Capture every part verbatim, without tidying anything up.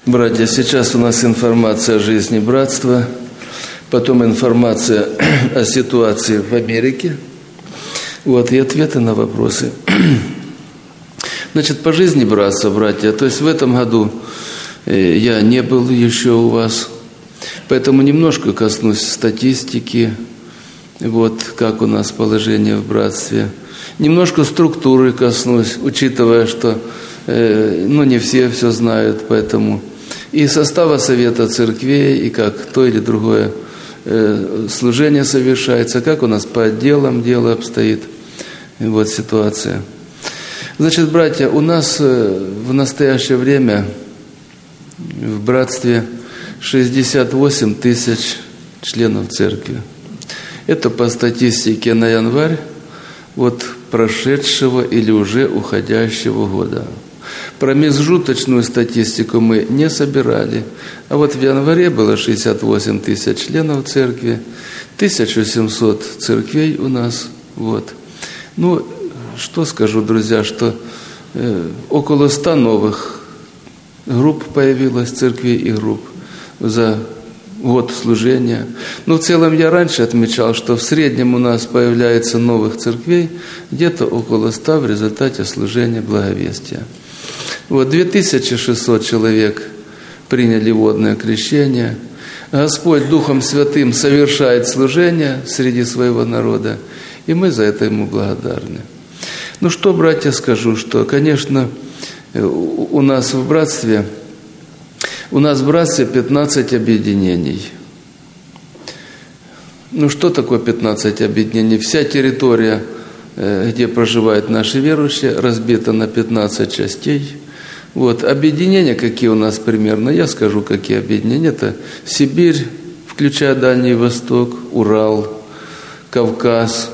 Братья, сейчас у нас информация о жизни братства, потом информация о ситуации в Америке, вот, и ответы на вопросы. Значит, по жизни братства, братья, то есть в этом году я не был еще у вас, поэтому немножко коснусь статистики, вот, как у нас положение в братстве. Немножко структуры коснусь, учитывая, что э, ну, не все все знают, поэтому и состава Совета Церквей, и как то или другое э, служение совершается, как у нас по отделам дело обстоит, вот ситуация. Значит, братья, у нас э, в настоящее время в братстве шестьдесят восемь тысяч членов церкви. Это по статистике на январь вот прошедшего или уже уходящего года. Промежуточную статистику мы не собирали. А вот в январе было шестьдесят восемь тысяч членов церкви, тысяча семьсот церквей у нас. Вот. Ну, что скажу, друзья, что э, около ста новых групп появилось, церквей и групп за год служения. Но в целом я раньше отмечал, что в среднем у нас появляется новых церквей где-то около ста в результате служения благовестия. Вот две тысячи шестьсот человек приняли водное крещение. Господь Духом Святым совершает служение среди своего народа, и мы за это Ему благодарны. Ну что, братья, скажу, что, конечно, у нас в братстве, у нас в братстве пятнадцать объединений. Ну что такое пятнадцать объединений? Вся территория, где проживают наши верующие, разбита на пятнадцать частей. Вот, объединения какие у нас примерно, я скажу, какие объединения. Это Сибирь, включая Дальний Восток, Урал, Кавказ.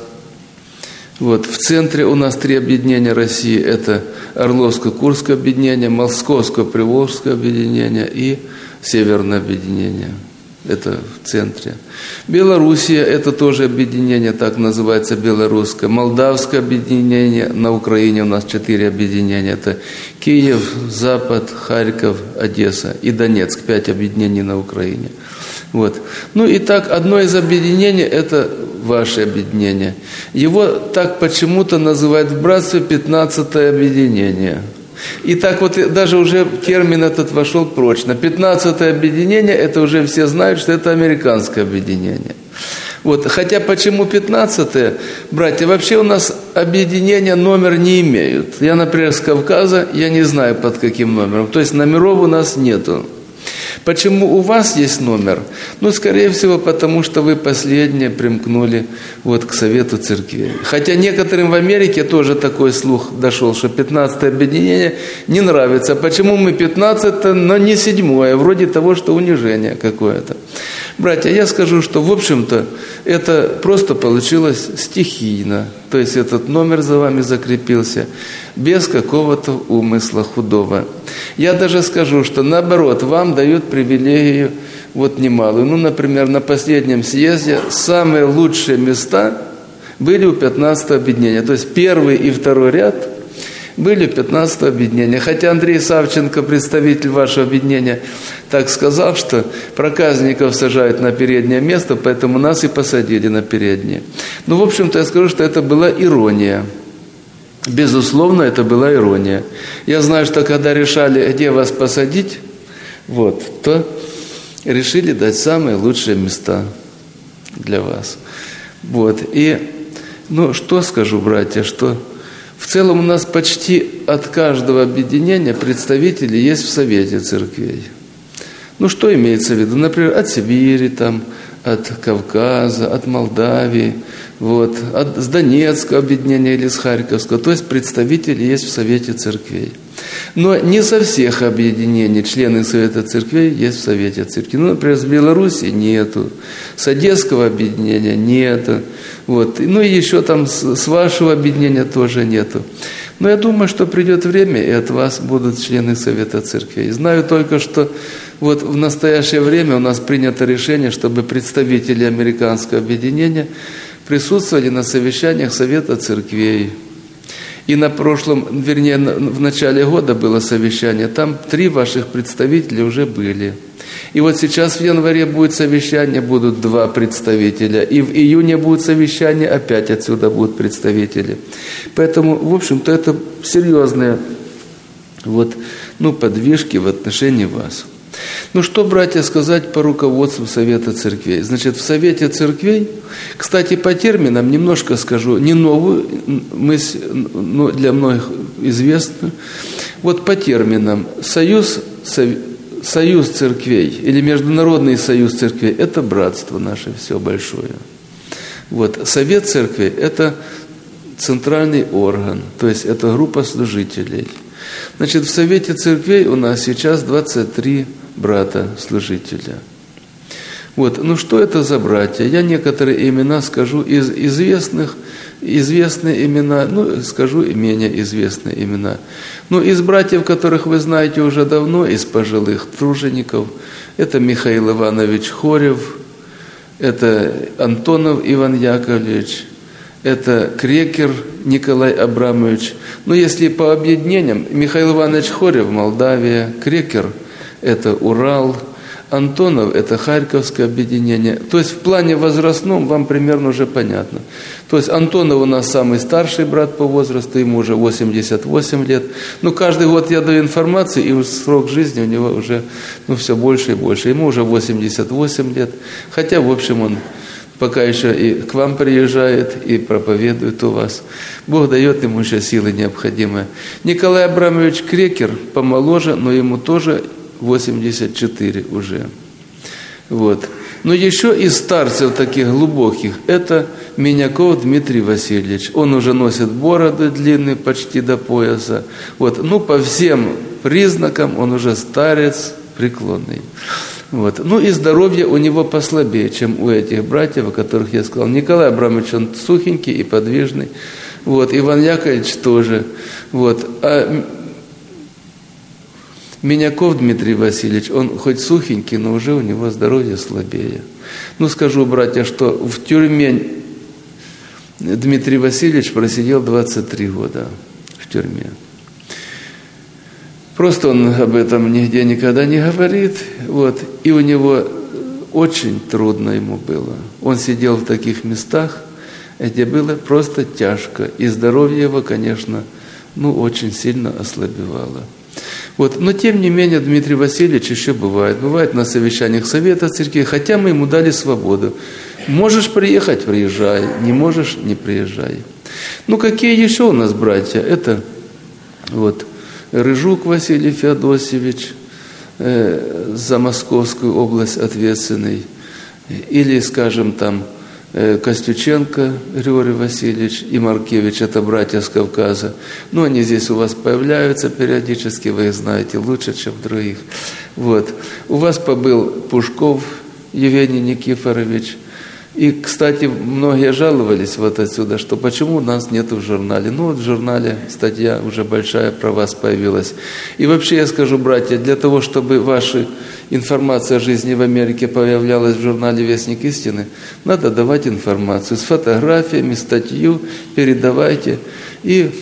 Вот, в центре у нас три объединения России. Это Орловско-Курское объединение, Московско-Приволжское объединение и Северное объединение. Это в центре. Белоруссия – это тоже объединение, так называется, белорусское. Молдавское объединение, на Украине у нас четыре объединения. Это Киев, Запад, Харьков, Одесса и Донецк. Пять объединений на Украине. Вот. Ну и так, одно из объединений – это ваше объединение. Его так почему-то называют в братстве пятнадцатое объединение. И так вот даже уже термин этот вошел прочно. пятнадцатое объединение, это уже все знают, что это американское объединение. Вот. Хотя почему пятнадцатое? Братья, вообще у нас объединения номер не имеют. Я, например, с Кавказа, я не знаю под каким номером. То есть номеров у нас нету. Почему у вас есть номер? Ну, скорее всего, потому что вы последние примкнули вот к Совету Церквей. Хотя некоторым в Америке тоже такой слух дошел, что пятнадцатое объединение не нравится. Почему мы пятнадцатое, но не седьмое? Вроде того, что унижение какое-то. Братья, я скажу, что, в общем-то, это просто получилось стихийно. То есть этот номер за вами закрепился без какого-то умысла худого. Я даже скажу, что наоборот, вам дают привилегию вот немалую. Ну, например, на последнем съезде самые лучшие места были у пятнадцатого объединения. То есть первый и второй ряд были у пятнадцатого объединения. Хотя Андрей Савченко, представитель вашего объединения, так сказал, что проказников сажают на переднее место, поэтому нас и посадили на переднее. Ну, в общем-то, я скажу, что это была ирония. Безусловно, это была ирония. Я знаю, что когда решали, где вас посадить, вот, то решили дать самые лучшие места для вас. Вот. И, ну, что скажу, братья, что в целом у нас почти от каждого объединения представители есть в Совете Церквей. Ну, что имеется в виду? Например, от Сибири, там, от Кавказа, от Молдавии, вот, от, с Донецкого объединения или с Харьковского. То есть представители есть в Совете Церквей. Но не со всех объединений члены Совета Церквей есть в Совете Церкви. Ну, например, с Беларуси нету, с Одесского объединения нету, вот. Ну и еще там с, с вашего объединения тоже нету. Но я думаю, что придет время, и от вас будут члены Совета Церквей. Знаю только, что вот в настоящее время у нас принято решение, чтобы представители американского объединения присутствовали на совещаниях Совета Церквей. И на прошлом, вернее, в начале года было совещание, там три ваших представителя уже были. И вот сейчас в январе будет совещание, будут два представителя. И в июне будет совещание, опять отсюда будут представители. Поэтому, в общем-то, это серьезные вот, ну, подвижки в отношении вас. Ну, что, братья, сказать по руководству Совета Церквей? Значит, в Совете Церквей, кстати, по терминам немножко скажу, не новую мысль, но для многих известную. Вот по терминам союз, союз церквей или Международный союз церквей – это братство наше все большое. Вот. Совет Церквей – это центральный орган, то есть это группа служителей. Значит, в Совете Церквей у нас сейчас двадцать три брата-служителя. Вот. Ну, что это за братья? Я некоторые имена скажу из известных, известные имена, ну, скажу и менее известные имена. Ну, из братьев, которых вы знаете уже давно, из пожилых тружеников, это Михаил Иванович Хорев, это Антонов Иван Яковлевич, это Крекер Николай Абрамович. Ну, если по объединениям, Михаил Иванович Хорев – Молдавия, Крекер – это Урал, Антонов – это Харьковское объединение. То есть в плане возрастном вам примерно уже понятно. То есть Антонов у нас самый старший брат по возрасту, ему уже восемьдесят восемь лет. Ну, каждый год я даю информацию, и срок жизни у него уже ну, все больше и больше. Ему уже восемьдесят восемь лет. Хотя, в общем, он пока еще и к вам приезжает, и проповедует у вас. Бог дает ему еще силы необходимые. Николай Абрамович Крекер помоложе, но ему тоже восемьдесят четыре уже. Вот. Но еще из старцев таких глубоких, это Миняков Дмитрий Васильевич. Он уже носит бороды длинные, почти до пояса. Вот. Ну, по всем признакам он уже старец преклонный. Вот. Ну и здоровье у него послабее, чем у этих братьев, о которых я сказал. Николай Абрамович, он сухенький и подвижный. Вот. Иван Яковлевич тоже. Вот. А Миняков Дмитрий Васильевич, он хоть сухенький, но уже у него здоровье слабее. Ну, скажу, братья, что в тюрьме Дмитрий Васильевич просидел двадцать три года в тюрьме. Просто он об этом нигде никогда не говорит. Вот. И у него очень трудно ему было. Он сидел в таких местах, где было просто тяжко. И здоровье его, конечно, ну, очень сильно ослабевало. Вот. Но тем не менее Дмитрий Васильевич еще бывает. Бывает на совещаниях Совета Церкви, хотя мы ему дали свободу. Можешь приехать – приезжай, не можешь – не приезжай. Ну, какие еще у нас братья? Это вот Рыжук Василий Феодосевич, э, за Московскую область ответственный. Или, скажем, там Костюченко Григорий Васильевич и Маркевич, это братья с Кавказа. Ну, они здесь у вас появляются периодически, вы их знаете лучше, чем других. Вот. У вас побыл Пушков Евгений Никифорович. И, кстати, многие жаловались вот отсюда, что почему у нас нет в журнале. Ну, вот в журнале статья уже большая про вас появилась. И вообще я скажу, братья, для того, чтобы ваша информация о жизни в Америке появлялась в журнале «Вестник истины», надо давать информацию с фотографиями, статью, передавайте. И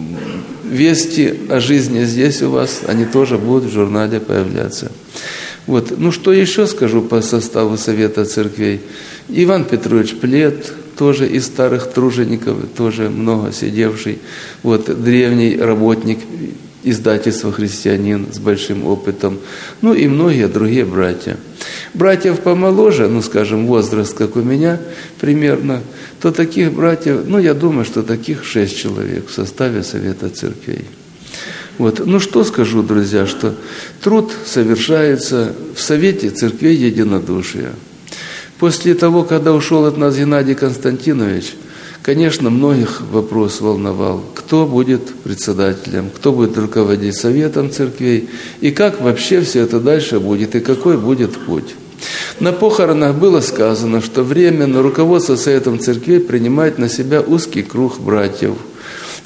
вести о жизни здесь у вас, они тоже будут в журнале появляться. Вот. Ну, что еще скажу по составу Совета Церквей? Иван Петрович Плет, тоже из старых тружеников, тоже много сидевший, вот, древний работник издательства «Христианин» с большим опытом, ну и многие другие братья. Братьев помоложе, ну, скажем, возраст, как у меня примерно, то таких братьев, ну, я думаю, что таких шесть человек в составе Совета Церквей. Вот. Ну, что скажу, друзья, что труд совершается в Совете Церквей Единодушия. После того, когда ушел от нас Геннадий Константинович, конечно, многих вопрос волновал, кто будет председателем, кто будет руководить Советом Церквей, и как вообще все это дальше будет, и какой будет путь. На похоронах было сказано, что временно руководство Советом Церквей принимает на себя узкий круг братьев.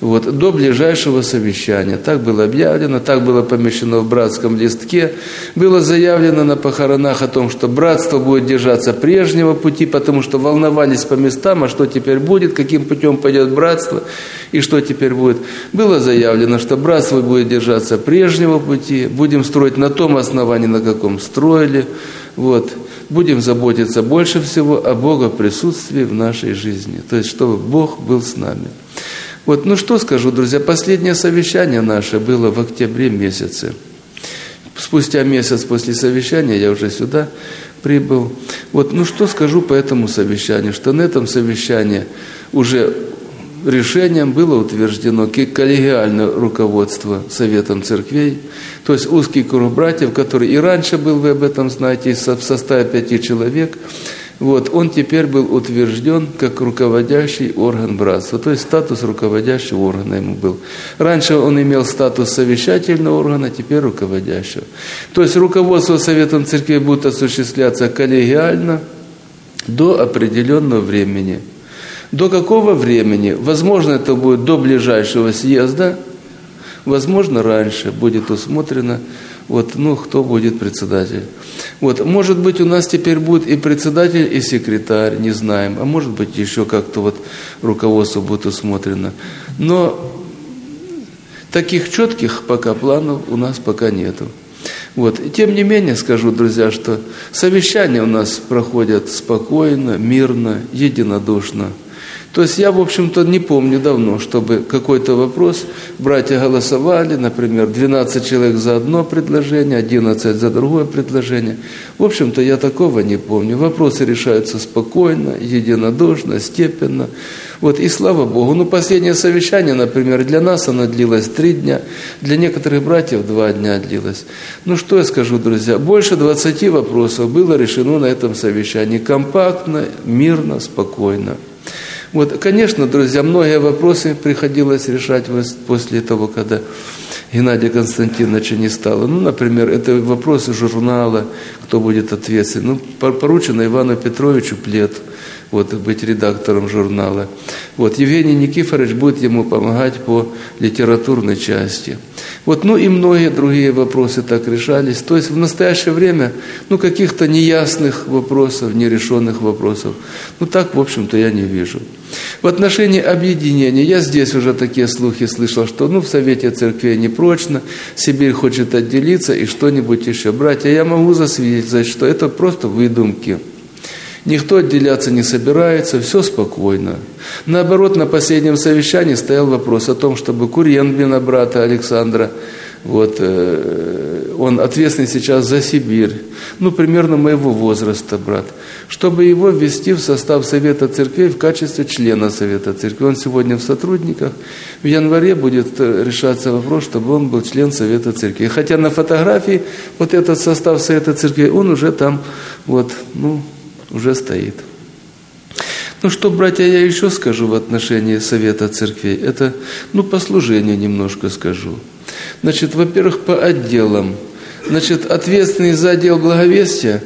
вот, до ближайшего совещания. Так было объявлено, так было помещено в братском листке. Было заявлено на похоронах о том, что братство будет держаться прежнего пути, потому что волновались по местам, а что теперь будет, каким путем пойдет братство и что теперь будет. Было заявлено, что братство будет держаться прежнего пути, будем строить на том основании, на каком строили. Вот. Будем заботиться больше всего о Бога присутствии в нашей жизни. То есть, чтобы Бог был с нами. Вот, ну что скажу, друзья, последнее совещание наше было в октябре месяце. Спустя месяц после совещания я уже сюда прибыл. Вот, ну что скажу по этому совещанию, что на этом совещании уже решением было утверждено коллегиальное руководство Советом Церквей, то есть узкий круг братьев, который и раньше был, вы об этом знаете, в составе пяти человек, вот, он теперь был утвержден как руководящий орган братства, то есть статус руководящего органа ему был. Раньше он имел статус совещательного органа, теперь руководящего. То есть руководство Советом Церквей будет осуществляться коллегиально до определенного времени. До какого времени? Возможно, это будет до ближайшего съезда, возможно, раньше будет усмотрено, вот, ну, кто будет председатель. Вот, может быть, у нас теперь будет и председатель, и секретарь, не знаем, а может быть, еще как-то вот руководство будет усмотрено. Но таких четких пока планов у нас пока нету. Вот. Тем не менее, скажу, друзья, что совещания у нас проходят спокойно, мирно, единодушно. То есть я, в общем-то, не помню давно, чтобы какой-то вопрос братья голосовали, например, двенадцать человек за одно предложение, одиннадцать за другое предложение. В общем-то, я такого не помню. Вопросы решаются спокойно, единодушно, степенно. Вот, и слава Богу. Ну, последнее совещание, например, для нас оно длилось три дня, для некоторых братьев два дня длилось. Ну, что я скажу, друзья, больше двадцати вопросов было решено на этом совещании компактно, мирно, спокойно. Вот, конечно, друзья, многие вопросы приходилось решать после того, когда Геннадия Константиновича не стало. Ну, например, это вопросы журнала, кто будет ответственен. Ну, поручено Ивану Петровичу Плет, вот, быть редактором журнала. Вот, Евгений Никифорович будет ему помогать по литературной части. Вот, ну и многие другие вопросы так решались. То есть в настоящее время, ну, каких-то неясных вопросов, нерешенных вопросов, ну, так, в общем-то, я не вижу. В отношении объединения, я здесь уже такие слухи слышал, что, ну, в Совете Церквей непрочно, Сибирь хочет отделиться и что-нибудь еще. Братья, я могу засвидетельствовать, что это просто выдумки. Никто отделяться не собирается, все спокойно. Наоборот, на последнем совещании стоял вопрос о том, чтобы Куренбина, брата Александра, вот, э, он ответственный сейчас за Сибирь, ну, примерно моего возраста, брат, чтобы его ввести в состав Совета Церквей в качестве члена Совета Церквей. Он сегодня в сотрудниках. В январе будет решаться вопрос, чтобы он был член Совета Церквей. Хотя на фотографии вот этот состав Совета Церквей, он уже там, вот, ну, уже стоит. Ну что, братья, я еще скажу в отношении Совета Церквей. Это, ну, по служению немножко скажу. Значит, во-первых, по отделам. Значит, ответственный за отдел благовестия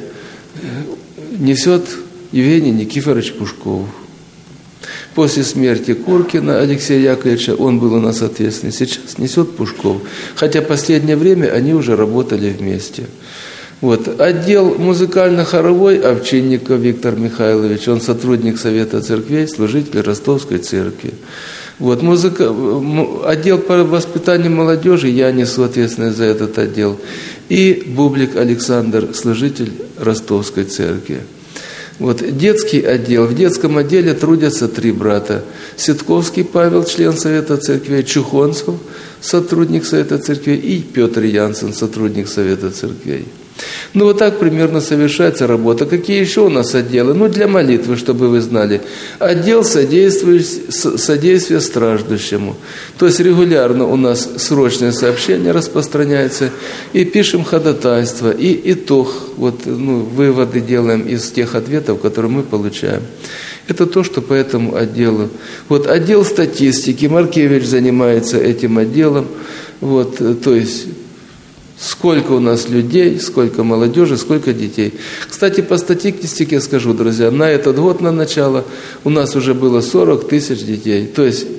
несет Евгений Никифорович Пушков. После смерти Куркина Алексея Яковлевича, он был у нас ответственный, сейчас несет Пушков. Хотя последнее время они уже работали вместе. Вот. Отдел музыкально-хоровой Овчинников Виктор Михайлович, он сотрудник Совета Церквей, служитель Ростовской церкви. Вот. Музыка... Отдел по воспитанию молодежи, я несу ответственность за этот отдел. И Бублик Александр, служитель Ростовской церкви. Вот. Детский отдел. В детском отделе трудятся три брата. Ситковский Павел, член Совета Церквей, Чухонцев, сотрудник Совета Церквей, и Петр Янсен, сотрудник Совета Церквей. Ну, вот так примерно совершается работа. Какие еще у нас отделы? Ну, для молитвы, чтобы вы знали. Отдел содействия страждущему. То есть регулярно у нас срочное сообщение распространяется, и пишем ходатайство, и итог, вот, ну, выводы делаем из тех ответов, которые мы получаем. Это то, что по этому отделу. Вот отдел статистики, Маркевич занимается этим отделом. Вот, то есть... Сколько у нас людей, сколько молодежи, сколько детей. Кстати, по статистике скажу, друзья, на этот год, на начало, у нас уже было сорок тысяч детей. То есть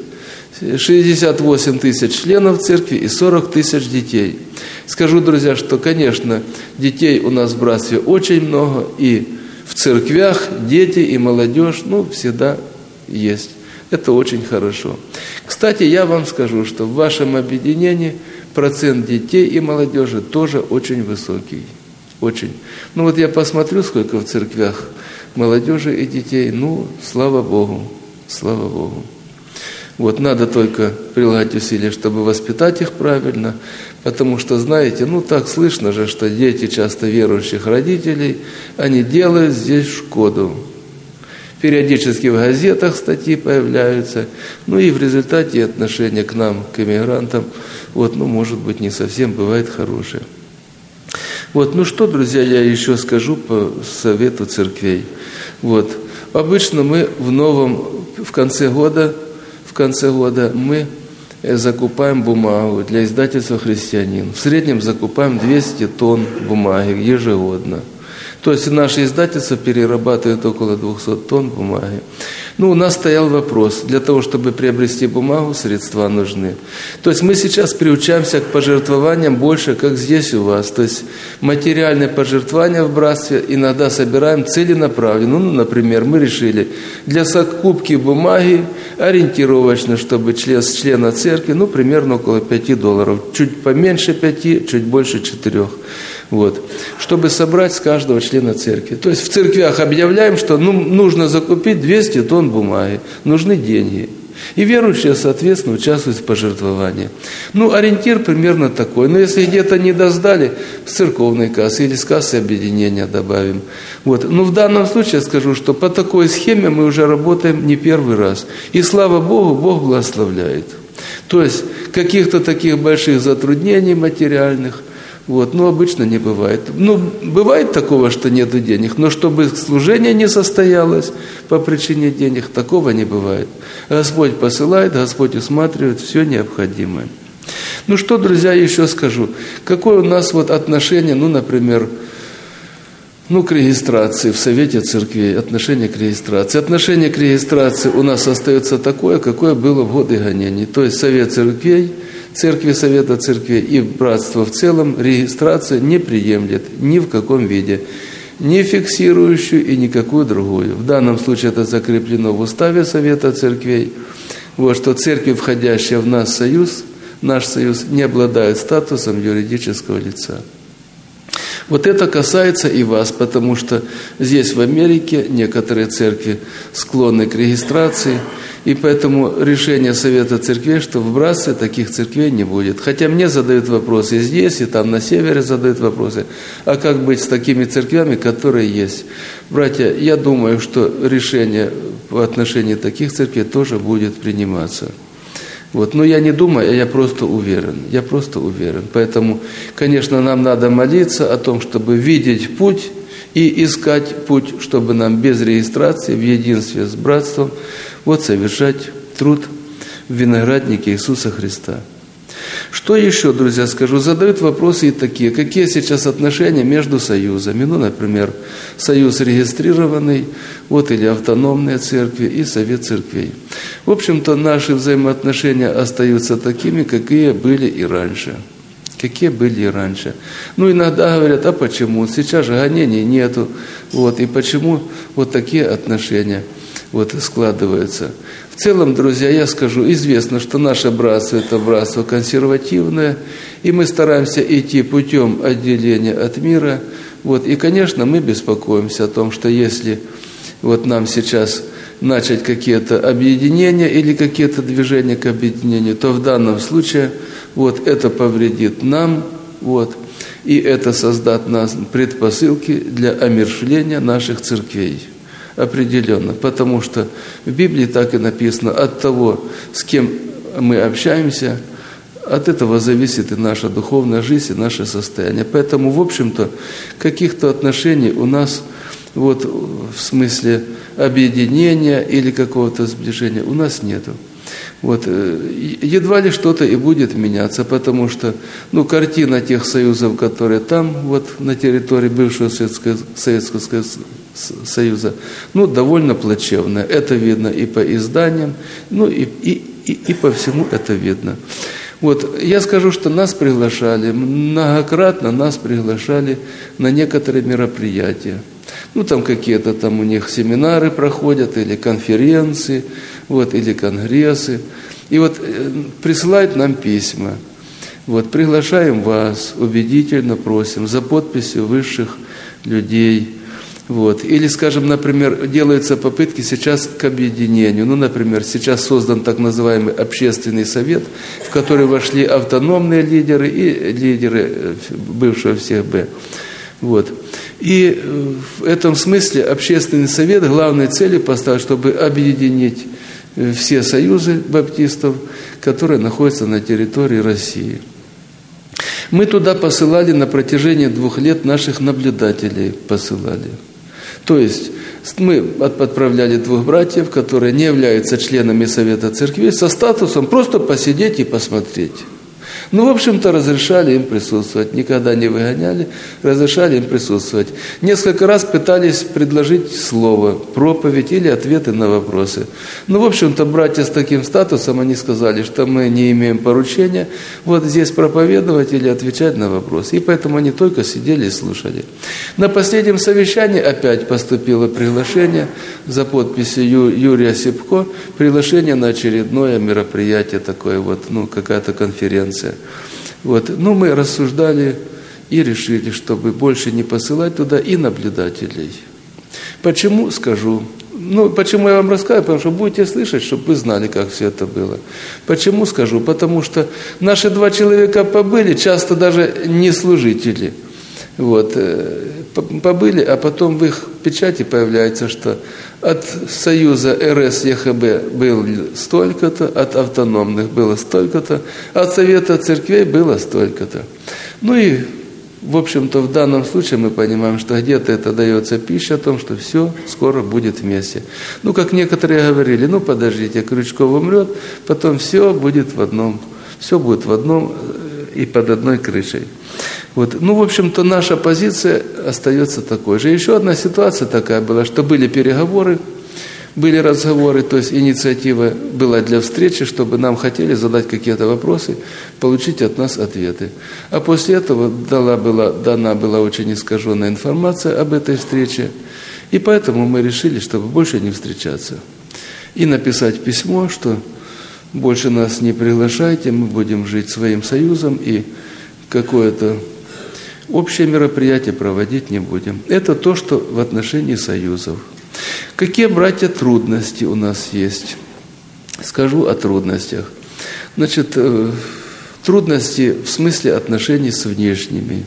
шестьдесят восемь тысяч членов церкви и сорок тысяч детей. Скажу, друзья, что, конечно, детей у нас в братстве очень много, и в церквях дети и молодежь, ну, всегда есть. Это очень хорошо. Кстати, я вам скажу, что в вашем объединении процент детей и молодежи тоже очень высокий. Очень. Ну вот я посмотрю, сколько в церквях молодежи и детей. Ну, слава Богу, слава Богу. Вот надо только прилагать усилия, чтобы воспитать их правильно, потому что, знаете, ну так слышно же, что дети часто верующих родителей, они делают здесь шкоду. Периодически в газетах статьи появляются, ну и в результате отношение к нам, к иммигрантам, вот, ну, может быть, не совсем бывает хорошее. Вот, ну что, друзья, я еще скажу по совету церквей. Вот, обычно мы в новом, в конце года, в конце года мы закупаем бумагу для издательства «Христианин». В среднем закупаем двести тонн бумаги ежегодно. То есть наше издательство перерабатывает около двухсот тонн бумаги. Ну, у нас стоял вопрос, для того, чтобы приобрести бумагу, средства нужны. То есть мы сейчас приучаемся к пожертвованиям больше, как здесь у вас. То есть материальные пожертвования в братстве иногда собираем целенаправленно. Ну, например, мы решили для закупки бумаги ориентировочно, чтобы член, с члена церкви, ну, примерно около пяти долларов. Чуть поменьше пяти, чуть больше четырех. Вот, чтобы собрать с каждого члена церкви. То есть в церквях объявляем, что ну, нужно закупить двести тонн бумаги, нужны деньги. И верующие, соответственно, участвуют в пожертвовании. Ну, ориентир примерно такой. Но если где-то не доздали, с церковной кассы или с кассы объединения добавим. Вот. Но в данном случае я скажу, что по такой схеме мы уже работаем не первый раз. И слава Богу, Бог благословляет. То есть каких-то таких больших затруднений материальных, вот, ну, обычно не бывает. Ну, бывает такого, что нету денег, но чтобы служение не состоялось по причине денег, такого не бывает. Господь посылает, Господь усматривает все необходимое. Ну, что, друзья, еще скажу. Какое у нас вот отношение, ну, например, ну, к регистрации в Совете Церквей, отношение к регистрации. Отношение к регистрации у нас остается такое, какое было в годы гонений. То есть Совет Церквей, Церкви, Совета Церквей и Братство в целом регистрация не приемлет ни в каком виде, ни фиксирующую и никакую другую. В данном случае это закреплено в Уставе Совета Церквей, вот, что церкви, входящие в наш союз, наш союз, не обладают статусом юридического лица. Вот это касается и вас, потому что здесь, в Америке, некоторые церкви склонны к регистрации, и поэтому решение Совета Церквей, что в братстве таких церквей не будет. Хотя мне задают вопросы и здесь, и там на севере задают вопросы, а как быть с такими церквями, которые есть? Братья, я думаю, что решение в отношении таких церквей тоже будет приниматься. Вот. Но я не думаю, а я просто уверен. Я просто уверен. Поэтому, конечно, нам надо молиться о том, чтобы видеть путь и искать путь, чтобы нам без регистрации, в единстве с братством, вот совершать труд в винограднике Иисуса Христа. Что еще, друзья, скажу? Задают вопросы и такие. Какие сейчас отношения между союзами? Ну, например, союз регистрированный, вот, или автономные церкви и Совет Церквей. В общем-то, наши взаимоотношения остаются такими, какие были и раньше. Какие были и раньше. Ну, иногда говорят, а почему? Сейчас же гонений нету. Вот, и почему вот такие отношения вот складываются? В целом, друзья, я скажу, известно, что наше братство – это братство консервативное, и мы стараемся идти путем отделения от мира. Вот, и, конечно, мы беспокоимся о том, что если вот нам сейчас начать какие-то объединения или какие-то движения к объединению, то в данном случае вот, это повредит нам, вот, и это создаст нас предпосылки для омершвления наших церквей. Определенно, потому что в Библии так и написано, от того, с кем мы общаемся, от этого зависит и наша духовная жизнь, и наше состояние. Поэтому, в общем-то, каких-то отношений у нас вот, в смысле объединения или какого-то сближения у нас нету. Вот, едва ли что-то и будет меняться, потому что ну, картина тех союзов, которые там, вот, на территории бывшего Советского, Советского Союза, ну, довольно плачевная. Это видно и по изданиям, ну, и, и, и, и по всему это видно. Вот, я скажу, что нас приглашали, многократно нас приглашали на некоторые мероприятия. Ну, там какие-то там у них семинары проходят, или конференции, вот, или конгрессы. И вот присылают нам письма. Вот, приглашаем вас, убедительно просим, за подписью высших людей. Вот. Или, скажем, например, делаются попытки сейчас к объединению. Ну, например, сейчас создан так называемый общественный совет, в который вошли автономные лидеры и лидеры бывшего всех Б. Вот. И в этом смысле общественный совет главной целью поставил, чтобы объединить все союзы баптистов, которые находятся на территории России. Мы туда посылали на протяжении двух лет наших наблюдателей, посылали. То есть мы отправляли двух братьев, которые не являются членами Совета Церквей, со статусом просто посидеть и посмотреть. Ну, в общем-то, разрешали им присутствовать, никогда не выгоняли, разрешали им присутствовать. Несколько раз пытались предложить слово, проповедь или ответы на вопросы. Ну, в общем-то, братья с таким статусом, они сказали, что мы не имеем поручения вот здесь проповедовать или отвечать на вопросы. И поэтому они только сидели и слушали. На последнем совещании опять поступило приглашение за подписью Ю, Юрия Сипко, приглашение на очередное мероприятие такое вот, ну, какая-то конференция. Вот. Ну, мы рассуждали и решили, чтобы больше не посылать туда и наблюдателей. Почему, скажу. Ну, почему я вам рассказываю? Потому что будете слышать, чтобы вы знали, как все это было. Почему, скажу? Потому что наши два человека побыли, часто даже не служители. Вот. Побыли, а потом в их печати появляется, что от союза эр эс е ха бэ было столько-то, от автономных было столько-то, от Совета Церквей было столько-то. Ну и, в общем-то, в данном случае мы понимаем, что где-то это дается пища о том, что все скоро будет вместе. Ну, как некоторые говорили, ну, подождите, Крючков умрет, потом все будет в одном, все будет в одном и под одной крышей. Вот. Ну, в общем-то, наша позиция остается такой же. Еще одна ситуация такая была, что были переговоры, были разговоры, то есть инициатива была для встречи, чтобы нам хотели задать какие-то вопросы, получить от нас ответы. А после этого дала была, дана была очень искаженная информация об этой встрече, и поэтому мы решили, чтобы больше не встречаться. И написать письмо, что больше нас не приглашайте, мы будем жить своим союзом, и какое-то общее мероприятие проводить не будем. Это то, что в отношении союзов. Какие, братья, трудности у нас есть? Скажу о трудностях. Значит, трудности в смысле отношений с внешними.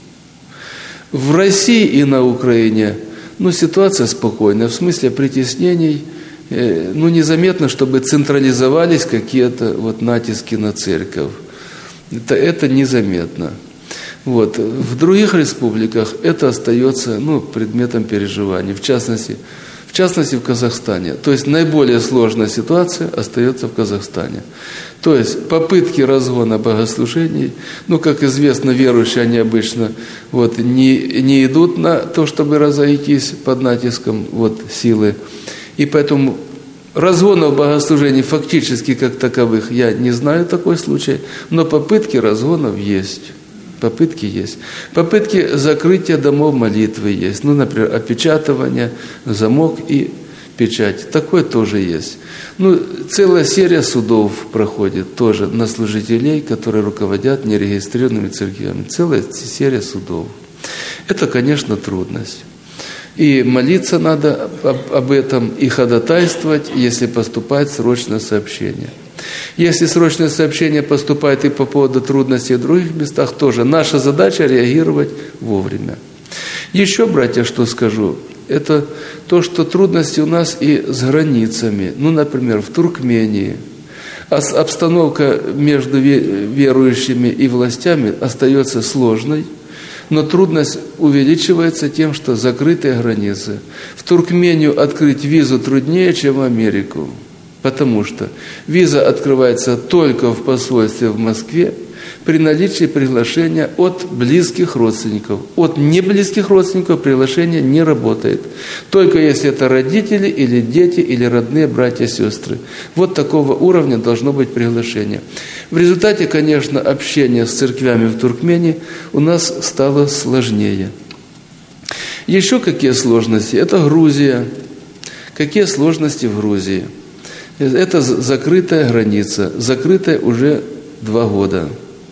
В России и на Украине, ну, ситуация спокойная, в смысле притеснений, ну, незаметно, чтобы централизовались какие-то вот натиски на церковь. Это, это незаметно. Вот. В других республиках это остается, ну, предметом переживаний, в частности, в частности в Казахстане. То есть наиболее сложная ситуация остается в Казахстане. То есть попытки разгона богослужений, ну, как известно, верующие, они обычно вот, не, не идут на то, чтобы разойтись под натиском вот, силы. И поэтому разгонов богослужений фактически как таковых я не знаю такой случай, но попытки разгонов есть. Попытки есть. Попытки закрытия домов молитвы есть. Ну, например, опечатывание, замок и печать. Такое тоже есть. Ну, целая серия судов проходит тоже на служителей, которые руководят нерегистрированными церквями. Целая серия судов. Это, конечно, трудность. И молиться надо об этом, и ходатайствовать, если поступает срочное сообщение. Если срочное сообщение поступает и по поводу трудностей в других местах, тоже наша задача реагировать вовремя. Еще, братья, что скажу, это то, что трудности у нас и с границами. Ну, например, в Туркмении. А обстановка между верующими и властями остается сложной, но трудность увеличивается тем, что закрытые границы. В Туркмению открыть визу труднее, чем в Америку. Потому что виза открывается только в посольстве в Москве, при наличии приглашения от близких родственников. От неблизких родственников приглашение не работает. Только если это родители или дети, или родные братья, сестры. Вот такого уровня должно быть приглашение. В результате, конечно, общение с церквями в Туркмении у нас стало сложнее. Еще какие сложности? Это Грузия. Какие сложности в Грузии? Это закрытая граница, закрытая уже два года.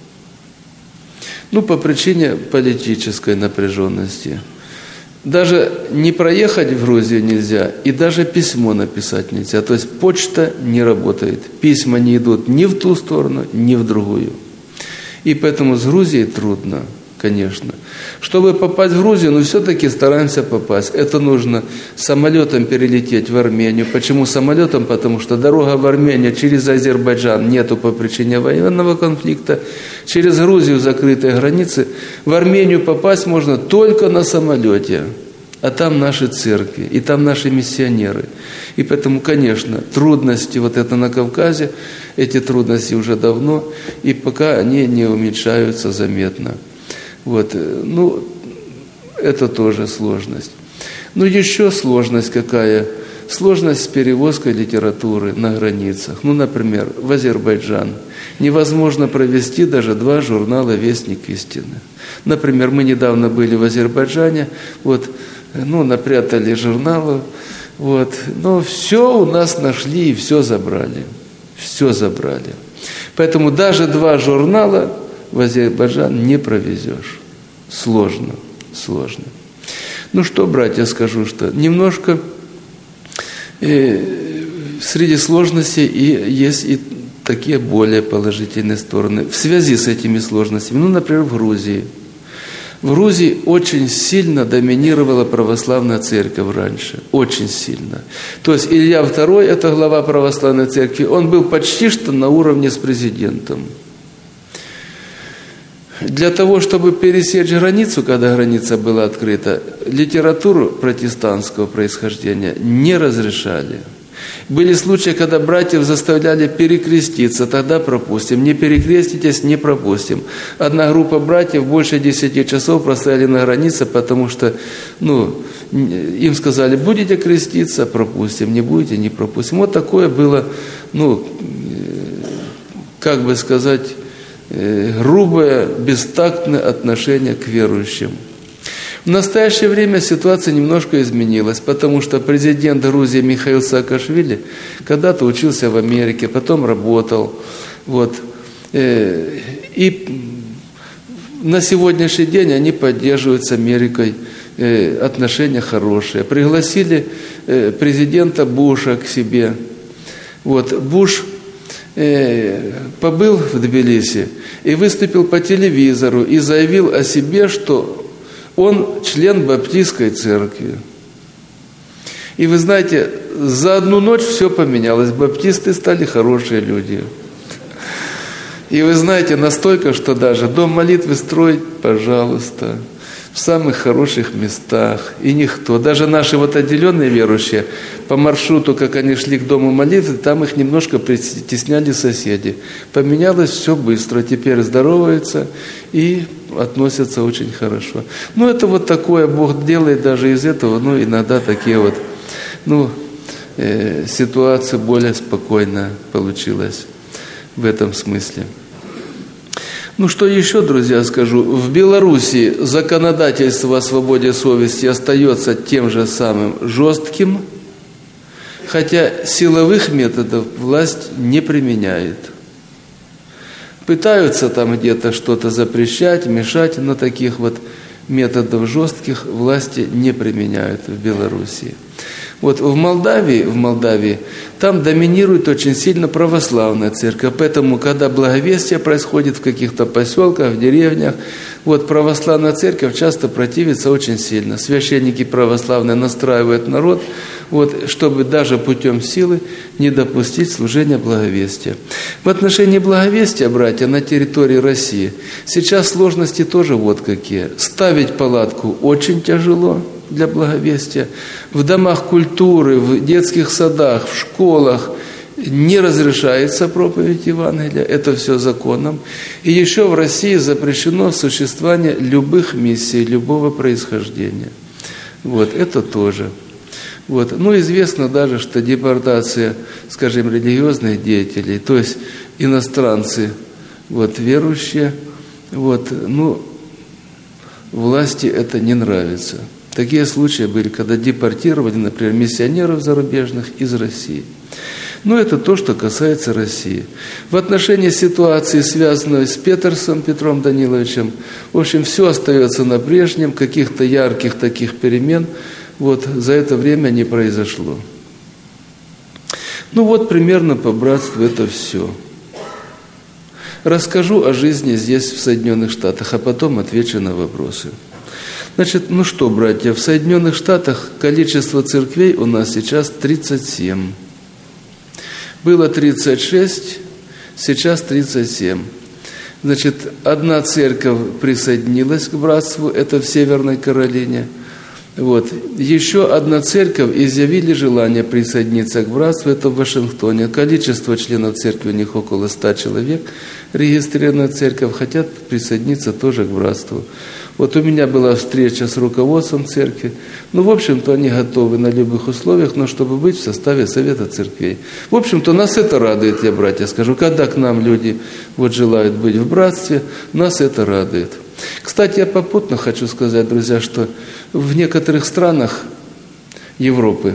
Ну, по причине политической напряженности. Даже не проехать в Грузию нельзя, и даже письмо написать нельзя. То есть почта не работает, письма не идут ни в ту сторону, ни в другую. И поэтому с Грузией трудно, конечно. Чтобы попасть в Грузию, но все-таки стараемся попасть. Это нужно самолетом перелететь в Армению. Почему самолетом? Потому что дорога в Армению через Азербайджан нету по причине военного конфликта. Через Грузию закрытые границы. В Армению попасть можно только на самолете. А там наши церкви, и там наши миссионеры. И поэтому, конечно, трудности вот это на Кавказе, эти трудности уже давно, и пока они не уменьшаются заметно. Вот, ну, это тоже сложность. Ну, еще сложность какая? Сложность с перевозкой литературы на границах. Ну, например, в Азербайджан невозможно провести даже два журнала «Вестник истины». Например, мы недавно были в Азербайджане, вот, ну, напрятали журналы, вот, но все у нас нашли и все забрали. Все забрали. Поэтому даже два журнала в Азербайджан не провезешь. Сложно, сложно. Ну что, братья, скажу, что немножко э, среди сложностей и есть и такие более положительные стороны в связи с этими сложностями. Ну, например, в Грузии. В Грузии очень сильно доминировала православная церковь раньше. Очень сильно. То есть Илья второй, это глава православной церкви, он был почти что на уровне с президентом. Для того, чтобы пересечь границу, когда граница была открыта, литературу протестантского происхождения не разрешали. Были случаи, когда братьев заставляли перекреститься, тогда пропустим. Не перекреститесь, не пропустим. Одна группа братьев больше десяти часов простояли на границе, потому что ну, им сказали, будете креститься, пропустим, не будете, не пропустим. Вот такое было, ну, как бы сказать, грубое, бестактное отношение к верующим. В настоящее время ситуация немножко изменилась, потому что президент Грузии Михаил Саакашвили когда-то учился в Америке, потом работал. Вот. И на сегодняшний день они поддерживают с Америкой отношения хорошие. Пригласили президента Буша к себе. Вот. Буш побыл в Тбилиси и выступил по телевизору и заявил о себе, что он член баптистской церкви. И вы знаете, за одну ночь все поменялось. Баптисты стали хорошие люди. И вы знаете, настолько, что даже дом молитвы строить, пожалуйста, в самых хороших местах. И никто, даже наши вот отделенные верующие, по маршруту, как они шли к дому молитвы, там их немножко притесняли соседи. Поменялось все быстро, теперь здороваются и относятся очень хорошо. Ну, это вот такое, Бог делает даже из этого, ну, иногда такие вот, ну, э, ситуации более спокойно получилась в этом смысле. Ну, что еще, друзья, скажу. В Белоруссии законодательство о свободе совести остается тем же самым жестким, хотя силовых методов власть не применяет. Пытаются там где-то что-то запрещать, мешать, но таких вот методов жестких власти не применяют в Белоруссии. Вот в Молдавии, в Молдавии там доминирует очень сильно православная церковь, поэтому, когда благовестие происходит в каких-то поселках, в деревнях, вот православная церковь часто противится очень сильно. Священники православные настраивают народ, вот, чтобы даже путем силы не допустить служения благовестия. В отношении благовестия, братья, на территории России сейчас сложности тоже вот какие. Ставить палатку очень тяжело для благовестия. В домах культуры, в детских садах, в школах не разрешается проповедь Евангелия, это все законом. И еще в России запрещено существование любых миссий, любого происхождения. Вот, это тоже. Вот. Ну, известно даже, что депортация, скажем, религиозных деятелей, то есть иностранцы, вот, верующие, вот, ну, власти это не нравится. Такие случаи были, когда депортировали, например, миссионеров зарубежных из России. Но это то, что касается России. В отношении ситуации, связанной с Петерсом Петром Даниловичем, в общем, все остается на прежнем, каких-то ярких таких перемен вот за это время не произошло. Ну вот примерно по братству это все. Расскажу о жизни здесь, в Соединенных Штатах, а потом отвечу на вопросы. Значит, ну что, братья, в Соединенных Штатах количество церквей у нас сейчас тридцать семь. Было тридцать шесть, сейчас тридцать семь. Значит, одна церковь присоединилась к братству, это в Северной Каролине. Вот. Еще одна церковь изъявили желание присоединиться к братству, это в Вашингтоне. Количество членов церкви у них около ста человек. Регистрированная церковь хотят присоединиться тоже к братству. Вот у меня была встреча с руководством церкви. Ну, в общем-то, они готовы на любых условиях, но чтобы быть в составе Совета церквей. В общем-то, нас это радует, я, братья, скажу. Когда к нам люди вот желают быть в братстве, нас это радует. Кстати, я попутно хочу сказать, друзья, что в некоторых странах Европы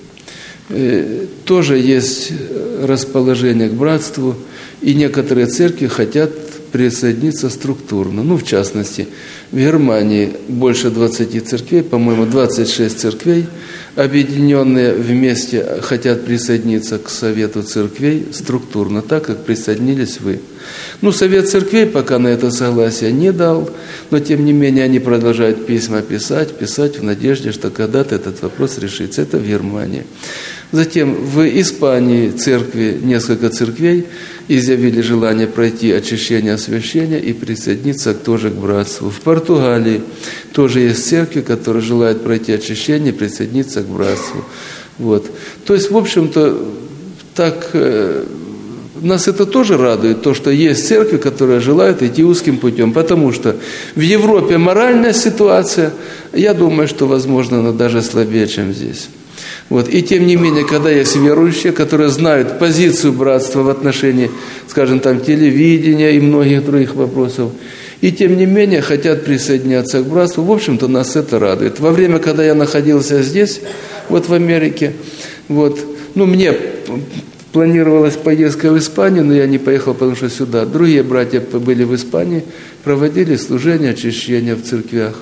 э, тоже есть расположение к братству, и некоторые церкви хотят присоединиться структурно. Ну, в частности, в Германии больше двадцати церквей, по-моему, двадцать шесть церквей, объединенные вместе хотят присоединиться к Совету церквей структурно, так как присоединились вы. Ну, Совет церквей пока на это согласие не дал, но тем не менее они продолжают письма писать, писать в надежде, что когда-то этот вопрос решится. Это в Германии. Затем в Испании церкви, несколько церквей изъявили желание пройти очищение, освящение и присоединиться тоже к братству. В Португалии тоже есть церкви, которые желают пройти очищение и присоединиться к братству. Вот. То есть, в общем-то, так э, нас это тоже радует, то, что есть церкви, которые желают идти узким путем, потому что в Европе моральная ситуация, я думаю, что, возможно, она даже слабее, чем здесь. Вот. И тем не менее, когда есть верующие, которые знают позицию братства в отношении, скажем, там, телевидения и многих других вопросов, и тем не менее хотят присоединяться к братству, в общем-то, нас это радует. Во время, когда я находился здесь, вот в Америке, вот, ну, мне планировалась поездка в Испанию, но я не поехал, потому что сюда. Другие братья были в Испании, проводили служение очищения в церквях.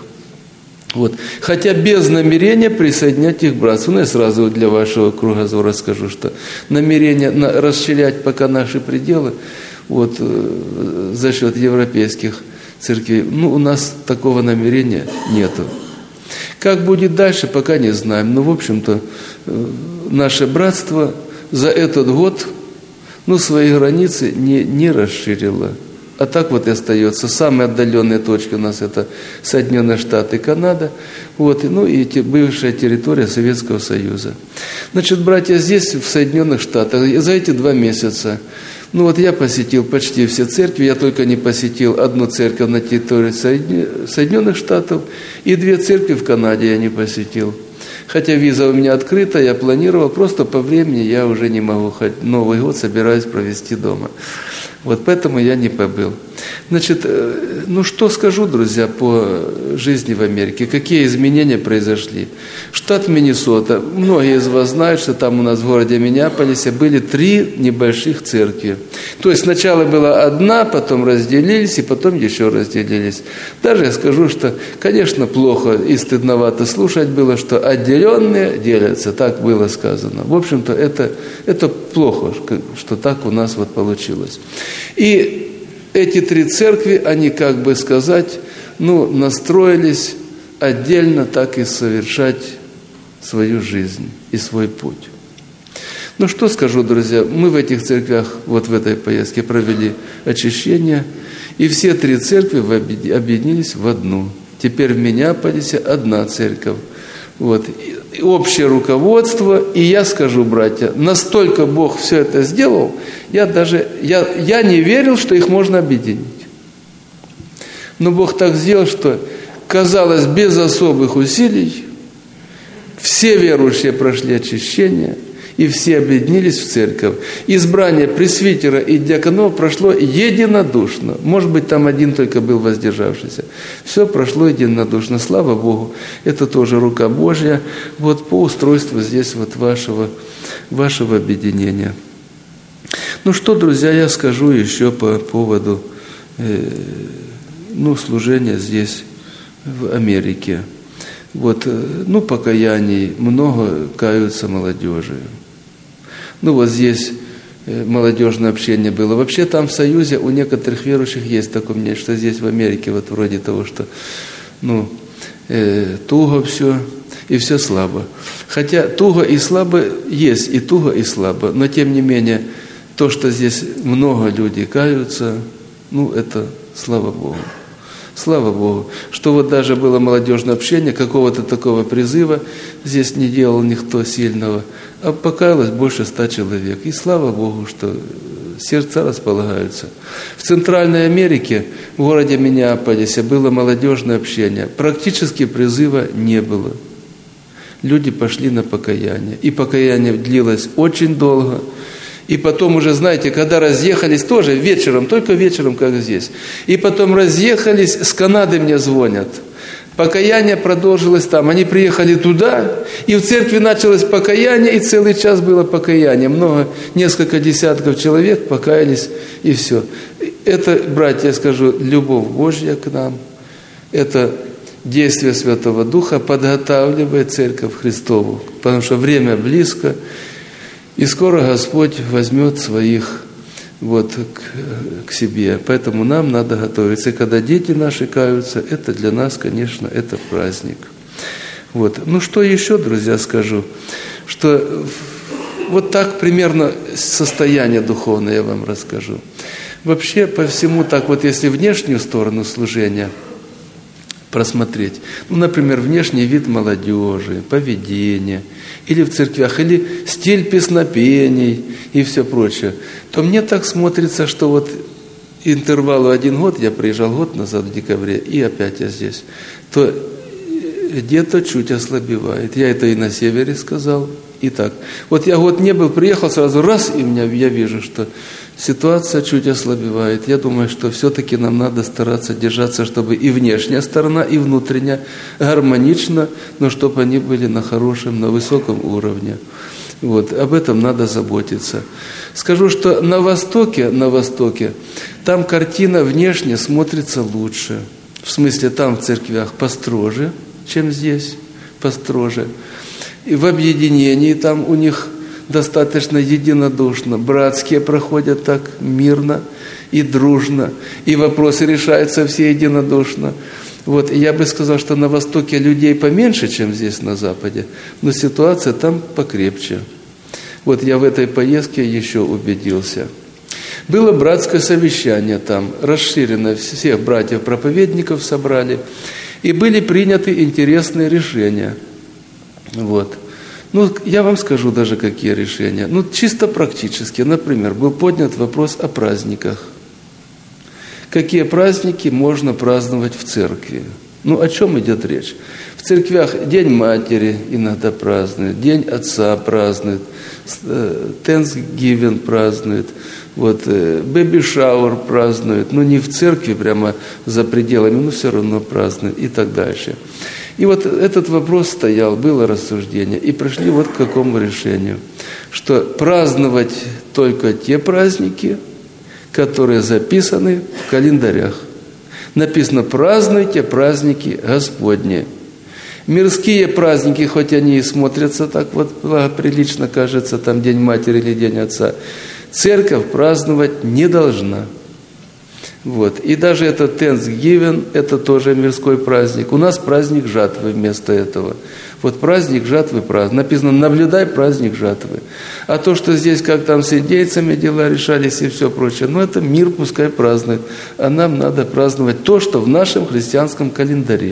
Вот. Хотя без намерения присоединять их к братству. Ну, я сразу для вашего кругозора скажу, что намерение на, расширять пока наши пределы вот, э, за счет европейских церквей, ну, у нас такого намерения нету. Как будет дальше, пока не знаем. Но, в общем-то, э, наше братство за этот год ну, свои границы не, не расширило. А так вот и остается. Самые отдаленные точки у нас это Соединенные Штаты и Канада, вот, ну и бывшая территория Советского Союза. Значит, братья, здесь, в Соединенных Штатах, за эти два месяца, ну вот я посетил почти все церкви, я только не посетил одну церковь на территории Соединенных Штатов, и две церкви в Канаде я не посетил. Хотя виза у меня открыта, я планировал, просто по времени я уже не могу, хоть Новый год собираюсь провести дома. Вот поэтому я не побыл. Значит, ну что скажу, друзья, по жизни в Америке, какие изменения произошли. Штат Миннесота, многие из вас знают, что там у нас в городе Миннеаполисе были три небольших церкви. То есть сначала была одна, потом разделились, и потом еще разделились. Даже я скажу, что, конечно, плохо и стыдновато слушать было, что отделенные делятся, так было сказано. В общем-то, это, это плохо, что так у нас вот получилось. И эти три церкви, они, как бы сказать, ну, настроились отдельно так и совершать свою жизнь и свой путь. Ну, что скажу, друзья, мы в этих церквях, вот в этой поездке провели очищение, и все три церкви объединились в одну. Теперь в Миннеаполисе одна церковь. Вот. общее руководство. И я скажу, братья, настолько Бог все это сделал, я даже, я, я не верил, что их можно объединить. Но Бог так сделал, что, казалось, без особых усилий, все верующие прошли очищение, и все объединились в церковь. Избрание пресвитера и диаконов прошло единодушно. Может быть, там один только был воздержавшийся. Все прошло единодушно. Слава Богу, это тоже рука Божья. Вот по устройству здесь вот вашего, вашего объединения. Ну что, друзья, я скажу еще по поводу э, ну, служения здесь, в Америке. Вот, ну, покаяний, много каются молодежи. Ну, вот здесь молодежное общение было. Вообще там в Союзе у некоторых верующих есть такое мнение, что здесь в Америке вот вроде того, что, ну, э, туго все и все слабо. Хотя туго и слабо есть, и туго и слабо, но тем не менее, то, что здесь много людей каются, ну, это слава Богу. Слава Богу, что вот даже было молодежное общение, какого-то такого призыва здесь не делал никто сильного, а покаялось больше ста человек. И слава Богу, что сердца располагаются. В Центральной Америке, в городе Миннеаполисе, было молодежное общение. Практически призыва не было. Люди пошли на покаяние. И покаяние длилось очень долго. И потом уже, знаете, когда разъехались, тоже вечером, только вечером, как здесь. И потом разъехались, с Канады мне звонят. Покаяние продолжилось там. Они приехали туда, и в церкви началось покаяние, и целый час было покаяние. Много, несколько десятков человек покаялись, и все. Это, братья, я скажу, любовь Божья к нам. Это действие Святого Духа подготавливает церковь Христову, потому что время близко. И скоро Господь возьмет своих вот к, к себе. Поэтому нам надо готовиться. И когда дети наши каются, это для нас, конечно, это праздник. Вот. Ну что еще, друзья, скажу? Что вот так примерно состояние духовное я вам расскажу. Вообще по всему так вот, если внешнюю сторону служения просмотреть, ну, например, внешний вид молодежи, поведение, или в церквях, или стиль песнопений и все прочее, то мне так смотрится, что вот интервалу один год, я приезжал год назад в декабре, и опять я здесь, то где-то чуть ослабевает. Я это и на севере сказал, и так. Вот я год не был, приехал сразу раз, и меня, я вижу, что ситуация чуть ослабевает. Я думаю, что все-таки нам надо стараться держаться, чтобы и внешняя сторона, и внутренняя гармонично, но чтобы они были на хорошем, на высоком уровне. Вот, об этом надо заботиться. Скажу, что на Востоке, на Востоке, там картина внешне смотрится лучше. В смысле, там в церквях построже, чем здесь, построже. И в объединении там у них достаточно единодушно, братские проходят так мирно и дружно, и вопросы решаются все единодушно. Вот, я бы сказал, что на Востоке людей поменьше, чем здесь на Западе, но ситуация там покрепче. Вот я в этой поездке еще убедился. Было братское совещание там, расширенное, всех братьев-проповедников собрали, и были приняты интересные решения. Вот. Ну, я вам скажу даже, какие решения. Ну, чисто практически. Например, был поднят вопрос о праздниках. Какие праздники можно праздновать в церкви? Ну, о чем идет речь? В церквях День Матери иногда празднуют, День Отца празднуют, Thanksgiving празднуют, вот, Baby Shower празднуют, но не в церкви прямо за пределами, но все равно празднуют и так дальше. И вот этот вопрос стоял, было рассуждение, и пришли вот к какому решению, что праздновать только те праздники, которые записаны в календарях. Написано: празднуйте праздники Господни. Мирские праздники, хоть они и смотрятся так вот благоприлично, кажется, там День Матери или День Отца, церковь праздновать не должна. Вот. И даже этот Thanksgiving, это тоже мирской праздник. У нас праздник жатвы вместо этого. Вот праздник жатвы праздник. Написано: наблюдай праздник жатвы. А то, что здесь, как там с индейцами дела решались и все прочее, ну это мир пускай празднует. А нам надо праздновать то, что в нашем христианском календаре.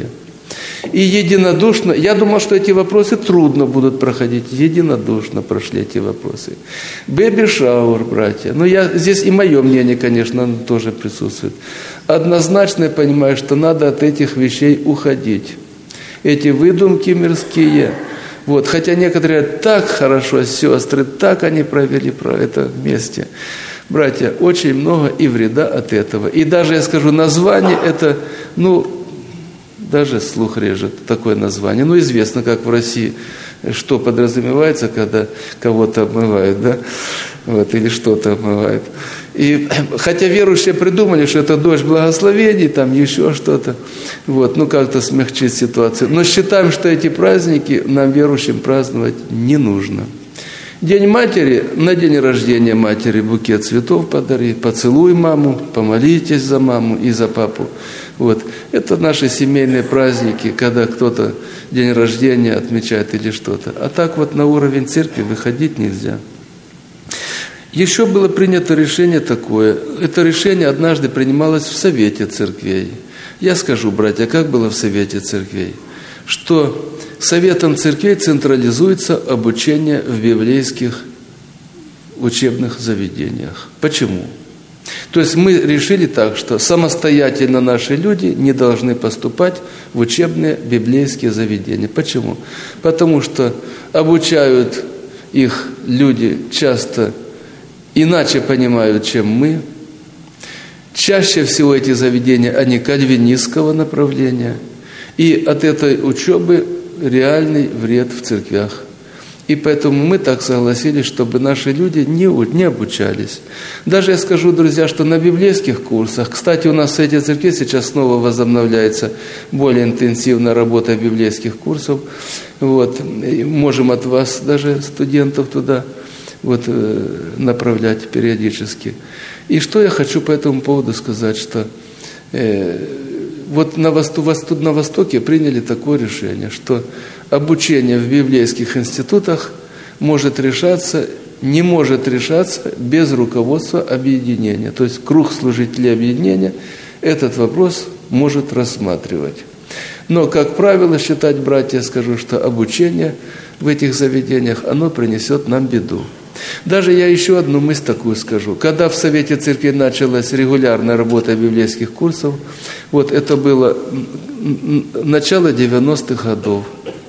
И единодушно, я думал, что эти вопросы трудно будут проходить, единодушно прошли эти вопросы. Бэби-шауэр, братья, ну я, здесь и мое мнение, конечно, оно тоже присутствует. Однозначно я понимаю, что надо от этих вещей уходить. Эти выдумки мирские, вот, хотя некоторые так хорошо, сестры, так они провели про это вместе. Братья, очень много и вреда от этого. И даже, я скажу, название это, ну, даже слух режет такое название. Ну, известно, как в России, что подразумевается, когда кого-то обмывают, да, вот, или что-то обмывают. И хотя верующие придумали, что это дождь благословений, там еще что-то, вот, ну, как-то смягчить ситуацию. Но считаем, что эти праздники нам, верующим, праздновать не нужно. День матери, на день рождения матери букет цветов подари, поцелуй маму, помолитесь за маму и за папу. Вот. Это наши семейные праздники, когда кто-то день рождения отмечает или что-то. А так вот на уровень церкви выходить нельзя. Еще было принято решение такое. Это решение однажды принималось в Совете церквей. Я скажу, братья, как было в Совете церквей? Что Советом церквей централизуется обучение в библейских учебных заведениях. Почему? То есть мы решили так, что самостоятельно наши люди не должны поступать в учебные библейские заведения. Почему? Потому что обучают их люди часто иначе понимают, чем мы. Чаще всего эти заведения, они кальвинистского направления. И от этой учебы реальный вред в церквях. И поэтому мы так согласились, чтобы наши люди не, не обучались. Даже я скажу, друзья, что на библейских курсах, кстати, у нас в этой церкви сейчас снова возобновляется более интенсивная работа библейских курсов. Вот. И можем от вас даже студентов туда вот, направлять периодически. И что я хочу по этому поводу сказать, что э, вот на, Восток, на Востоке приняли такое решение, что обучение в библейских институтах может решаться, не может решаться без руководства объединения. То есть круг служителей объединения этот вопрос может рассматривать. Но, как правило, считать, братья, скажу, что обучение в этих заведениях, оно принесет нам беду. Даже я еще одну мысль такую скажу. Когда в Совете Церкви началась регулярная работа библейских курсов, вот это было начало девяностых годов,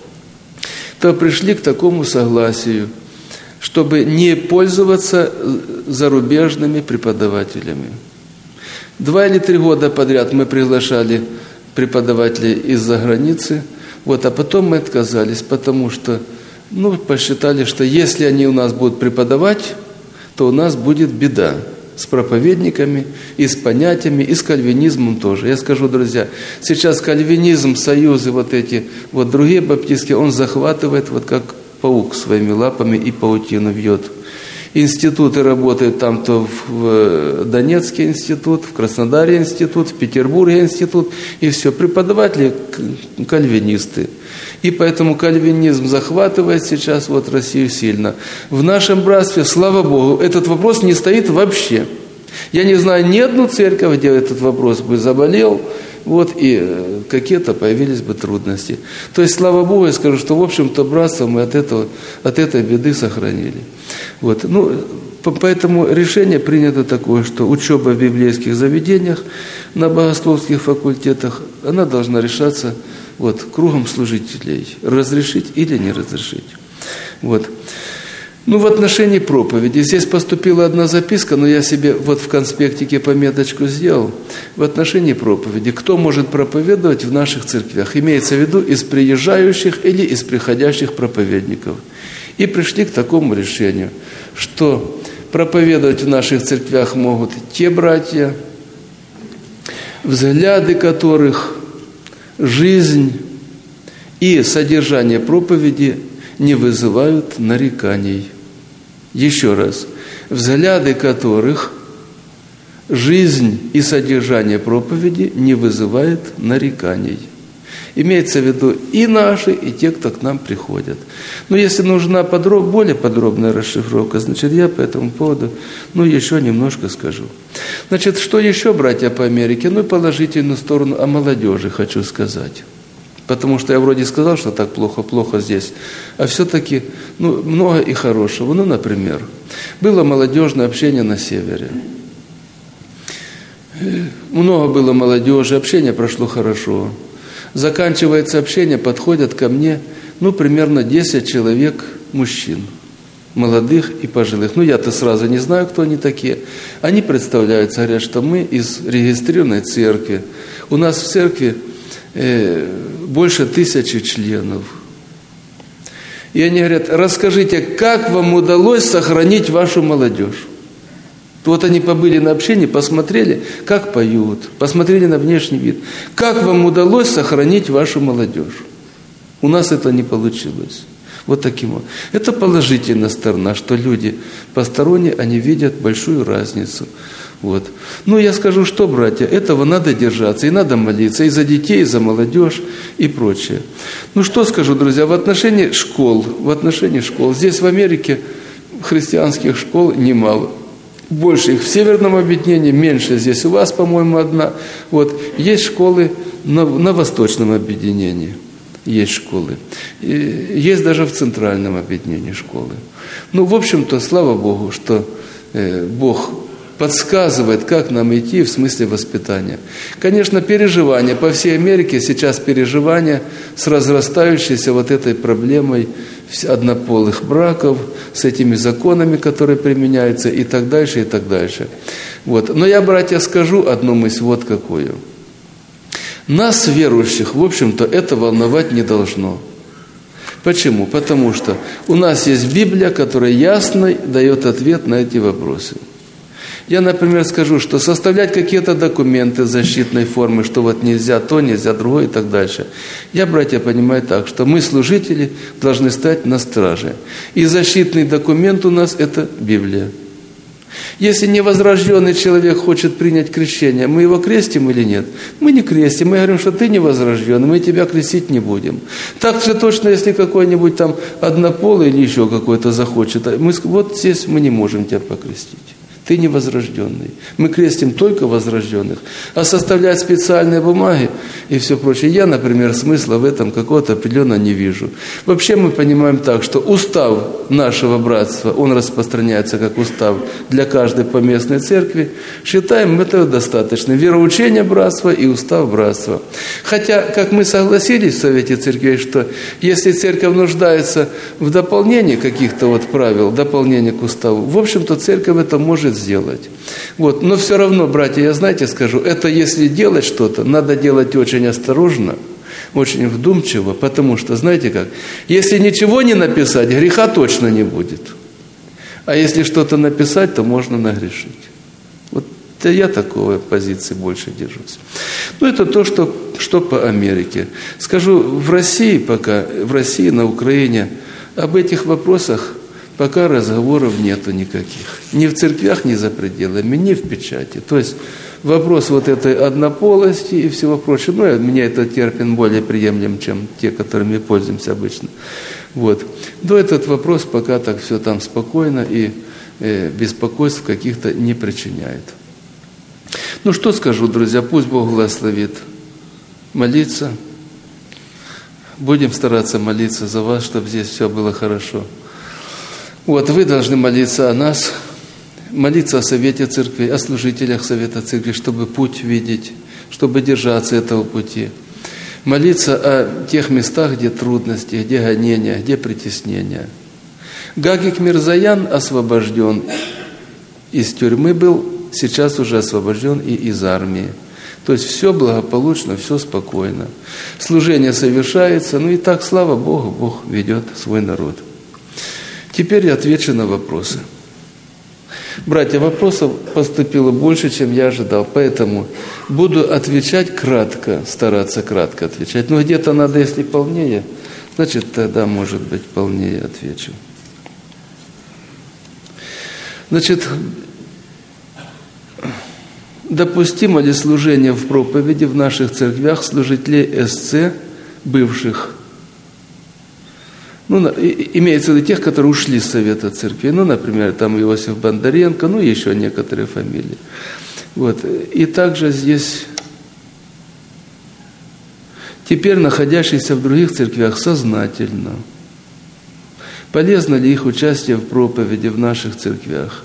то пришли к такому согласию, чтобы не пользоваться зарубежными преподавателями. Два или три года подряд мы приглашали преподавателей из-за границы, вот, а потом мы отказались, потому что ну, посчитали, что если они у нас будут преподавать, то у нас будет беда с проповедниками, и с понятиями, и с кальвинизмом тоже. Я скажу, друзья, сейчас кальвинизм, союзы вот эти, вот другие баптистские, он захватывает вот как паук своими лапами и паутину вьет. Институты работают там то в Донецке институт, в Краснодаре институт, в Петербурге институт, и все. Преподаватели кальвинисты. И поэтому кальвинизм захватывает сейчас вот Россию сильно. В нашем братстве, слава Богу, этот вопрос не стоит вообще. Я не знаю ни одну церковь, где этот вопрос бы заболел, вот, и какие-то появились бы трудности. То есть, слава Богу, я скажу, что, в общем-то, братство мы от, этого, от этой беды сохранили. Вот. Ну, поэтому решение принято такое, что учеба в библейских заведениях, на богословских факультетах, она должна решаться вот, кругом служителей, разрешить или не разрешить. Вот. Ну, в отношении проповеди. Здесь поступила одна записка, но я себе вот в конспектике пометочку сделал. В отношении проповеди. Кто может проповедовать в наших церквях? Имеется в виду из приезжающих или из приходящих проповедников. И пришли к такому решению, что проповедовать в наших церквях могут те братья, взгляды которых, жизнь и содержание проповеди не вызывают нареканий. Еще раз. Взгляды которых, жизнь и содержание проповеди не вызывают нареканий. Имеется в виду и наши, и те, кто к нам приходят. Но если нужна подроб, более подробная расшифровка, значит, я по этому поводу, ну, еще немножко скажу. Значит, что еще, братья, по Америке? Ну, положительную сторону о молодежи хочу сказать. Потому что я вроде сказал, что так плохо, плохо здесь. А все-таки ну, много и хорошего. Ну, например, было молодежное общение на севере. Много было молодежи, общение прошло хорошо. Заканчивается общение, подходят ко мне, ну, примерно десять человек мужчин, молодых и пожилых. Ну, я-то сразу не знаю, кто они такие. Они представляются, говорят, что мы из регистрированной церкви. У нас в церкви э, больше тысячи членов. И они говорят, расскажите, как вам удалось сохранить вашу молодежь? Вот они побыли на общении, посмотрели, как поют, посмотрели на внешний вид. Как вам удалось сохранить вашу молодежь? У нас это не получилось. Вот таким вот. Это положительная сторона, что люди посторонние, они видят большую разницу. Вот. Ну, я скажу, что, братья, этого надо держаться, и надо молиться, и за детей, и за молодежь, и прочее. Ну, что скажу, друзья, в отношении школ, в отношении школ, здесь в Америке христианских школ немало. Больше их в Северном объединении, меньше здесь у вас, по-моему, одна. Вот. Есть школы на, на Восточном объединении. Есть школы. И есть даже в Центральном объединении школы. Ну, в общем-то, слава Богу, что э, Бог подсказывает, как нам идти в смысле воспитания. Конечно, переживания. По всей Америке сейчас переживания с разрастающейся вот этой проблемой однополых браков, с этими законами, которые применяются, и так дальше, и так дальше. Вот. Но я, братья, скажу одну мысль вот какую. Нас, верующих, в общем-то, это волновать не должно. Почему? Потому что у нас есть Библия, которая ясно дает ответ на эти вопросы. Я, например, скажу, что составлять какие-то документы защитной формы, что вот нельзя то, нельзя другое и так дальше. Я, братья, понимаю так, что мы, служители, должны стать на страже. И защитный документ у нас – это Библия. Если невозрожденный человек хочет принять крещение, мы его крестим или нет? Мы не крестим, мы говорим, что ты невозрожденный, мы тебя крестить не будем. Так же точно, если какой-нибудь там однополый или еще какой-то захочет, мы, вот здесь мы не можем тебя покрестить. Ты невозрожденный. Мы крестим только возрожденных. А составлять специальные бумаги и все прочее, я, например, смысла в этом какого-то определенно не вижу. Вообще мы понимаем так, что устав нашего братства, он распространяется как устав для каждой поместной церкви. Считаем это достаточно. Вероучение братства и устав братства. Хотя, как мы согласились в Совете Церквей, что если церковь нуждается в дополнении каких-то вот правил, дополнение к уставу, в общем-то, церковь это может сделать. Вот. Но все равно, братья, я, знаете, скажу, это если делать что-то, надо делать очень осторожно, очень вдумчиво, потому что, знаете как, если ничего не написать, греха точно не будет. А если что-то написать, то можно нагрешить. Вот я такой позиции больше держусь. Ну, это то, что, что по Америке. Скажу, в России пока, в России, на Украине, об этих вопросах пока разговоров нету никаких. Ни в церквях, ни за пределами, ни в печати. То есть вопрос вот этой однополости и всего прочего, ну, мне этот термин более приемлем, чем те, которыми пользуемся обычно. Вот. Но этот вопрос пока так все там спокойно и э, беспокойств каких-то не причиняет. Ну, что скажу, друзья, пусть Бог благословит молиться. Будем стараться молиться за вас, чтобы здесь все было хорошо. Вот, вы должны молиться о нас, молиться о Совете Церкви, о служителях Совета Церкви, чтобы путь видеть, чтобы держаться этого пути. Молиться о тех местах, где трудности, где гонения, где притеснения. Гагик Мирзаян освобожден из тюрьмы был, сейчас уже освобожден и из армии. То есть все благополучно, все спокойно. Служение совершается, ну и так, слава Богу, Бог ведет свой народ. Теперь я отвечу на вопросы. Братья, вопросов поступило больше, чем я ожидал, поэтому буду отвечать кратко, стараться кратко отвечать. Но где-то надо, если полнее, значит, тогда, может быть, полнее отвечу. Значит, допустимо ли служение в проповеди в наших церквях служителей СЦ, бывших? Ну, имеется в виду тех, которые ушли с Совета Церкви. Ну, например, там Иосиф Бондаренко, ну, еще некоторые фамилии. Вот. И также здесь теперь находящихся в других церквях сознательно. Полезно ли их участие в проповеди в наших церквях?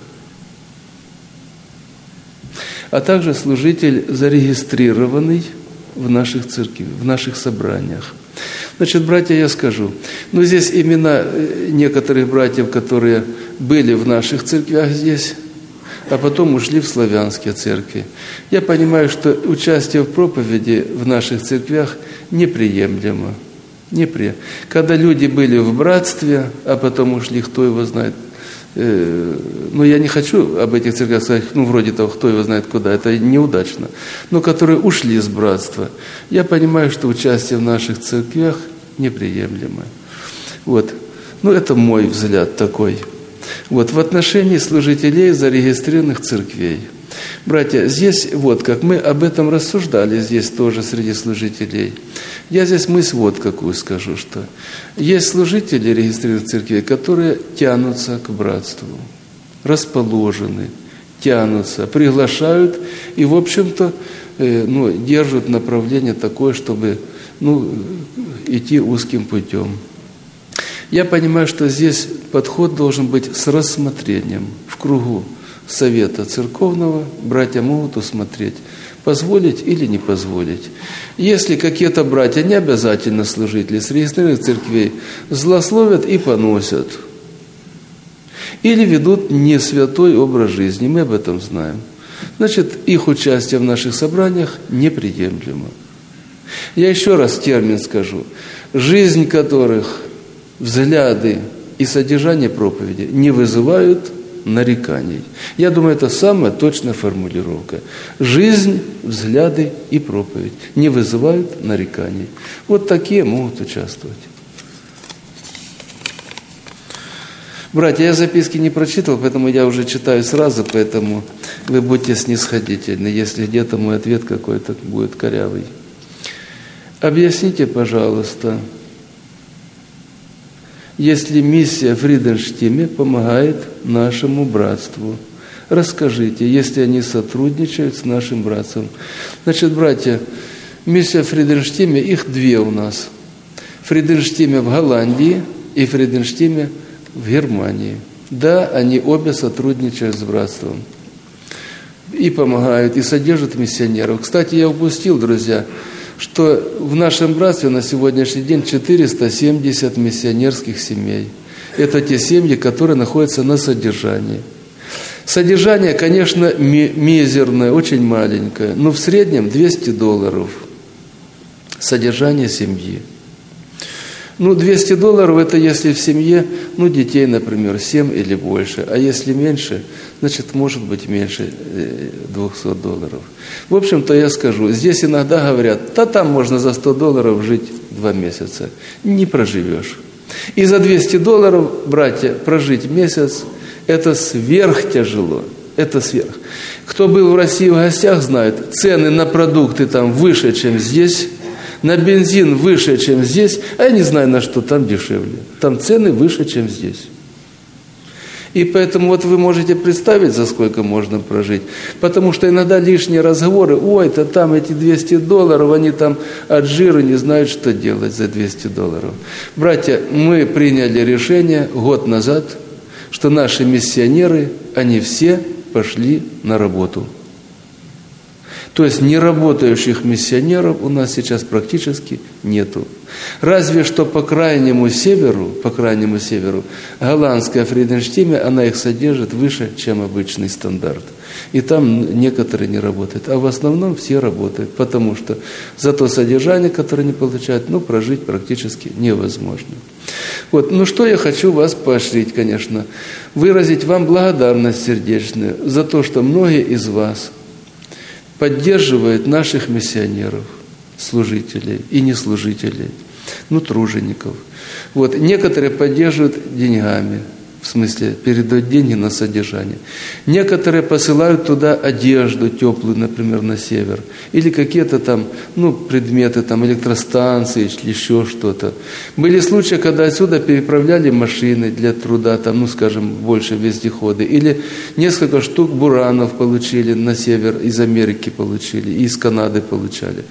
А также служитель, зарегистрированный в наших церквях, в наших собраниях. Значит, братья, я скажу, ну здесь имена некоторых братьев, которые были в наших церквях здесь, а потом ушли в славянские церкви. Я понимаю, что участие в проповеди в наших церквях неприемлемо. Неприемлемо. Когда люди были в братстве, а потом ушли, кто его знает. Ну, я не хочу об этих церквях сказать, ну, вроде того, кто его знает куда, это неудачно. Но которые ушли из братства, я понимаю, что участие в наших церквях неприемлемо. Вот. Ну, это мой взгляд такой. Вот. В отношении служителей зарегистрированных церквей. Братья, здесь вот как мы об этом рассуждали, здесь тоже среди служителей. Я здесь мысль вот какую скажу, что есть служители регистрированных церквей, которые тянутся к братству, расположены, тянутся, приглашают и, в общем-то, э, ну, держат направление такое, чтобы ну, идти узким путем. Я понимаю, что здесь подход должен быть с рассмотрением в кругу совета церковного. Братья могут усмотреть, позволить или не позволить. Если какие-то братья, не обязательно служители с регистрированных церквей, злословят и поносят, или ведут не святой образ жизни, мы об этом знаем, значит, их участие в наших собраниях неприемлемо. Я еще раз термин скажу. Жизнь которых, взгляды и содержание проповеди не вызывают нареканий. Я думаю, это самая точная формулировка. Жизнь, взгляды и проповедь не вызывают нареканий. Вот такие могут участвовать. Братья, я записки не прочитал, поэтому я уже читаю сразу, поэтому вы будьте снисходительны, если где-то мой ответ какой-то будет корявый. Объясните, пожалуйста, если миссия Фриденштиме помогает нашему братству. Расскажите, если они сотрудничают с нашим братством. Значит, братья, миссия Фриденштиме, их две у нас. Фриденштиме в Голландии и Фриденштиме в Германии. Да, они обе сотрудничают с братством. И помогают, и содержат миссионеров. Кстати, я упустил, друзья, что в нашем братстве на сегодняшний день четыреста семьдесят миссионерских семей. Это те семьи, которые находятся на содержании. Содержание, конечно, мизерное, очень маленькое, но в среднем двести долларов. Содержание семьи. Ну, двести долларов – это если в семье, ну, детей, например, семь или больше. А если меньше, значит, может быть меньше двухсот долларов. В общем-то, я скажу, здесь иногда говорят, да там можно за сто долларов жить два месяца. Не проживешь. И за двести долларов, братья, прожить месяц – это сверхтяжело. Это сверх. Кто был в России в гостях, знает, цены на продукты там выше, чем здесь. На бензин выше, чем здесь, а я не знаю, на что там дешевле. Там цены выше, чем здесь. И поэтому вот вы можете представить, за сколько можно прожить. Потому что иногда лишние разговоры, ой, это там эти двести долларов, они там от жира не знают, что делать за двести долларов. Братья, мы приняли решение год назад, что наши миссионеры, они все пошли на работу. То есть неработающих миссионеров у нас сейчас практически нету. Разве что по крайнему северу, по крайнему северу, голландская Фриденштиме, она их содержит выше, чем обычный стандарт. И там некоторые не работают. А в основном все работают, потому что за то содержание, которое они получают, ну, прожить практически невозможно. Вот, ну что я хочу вас поощрить, конечно, выразить вам благодарность сердечную за то, что многие из вас поддерживает наших миссионеров, служителей и неслужителей, ну, тружеников. Вот. Некоторые поддерживают деньгами, в смысле, передают деньги на содержание. Некоторые посылают туда одежду теплую, например, на север. Или какие-то там, ну, предметы, там, электростанции, или еще что-то. Были случаи, когда отсюда переправляли машины для труда, там, ну, скажем, больше вездеходы. Или несколько штук буранов получили на север, из Америки получили, и из Канады получали.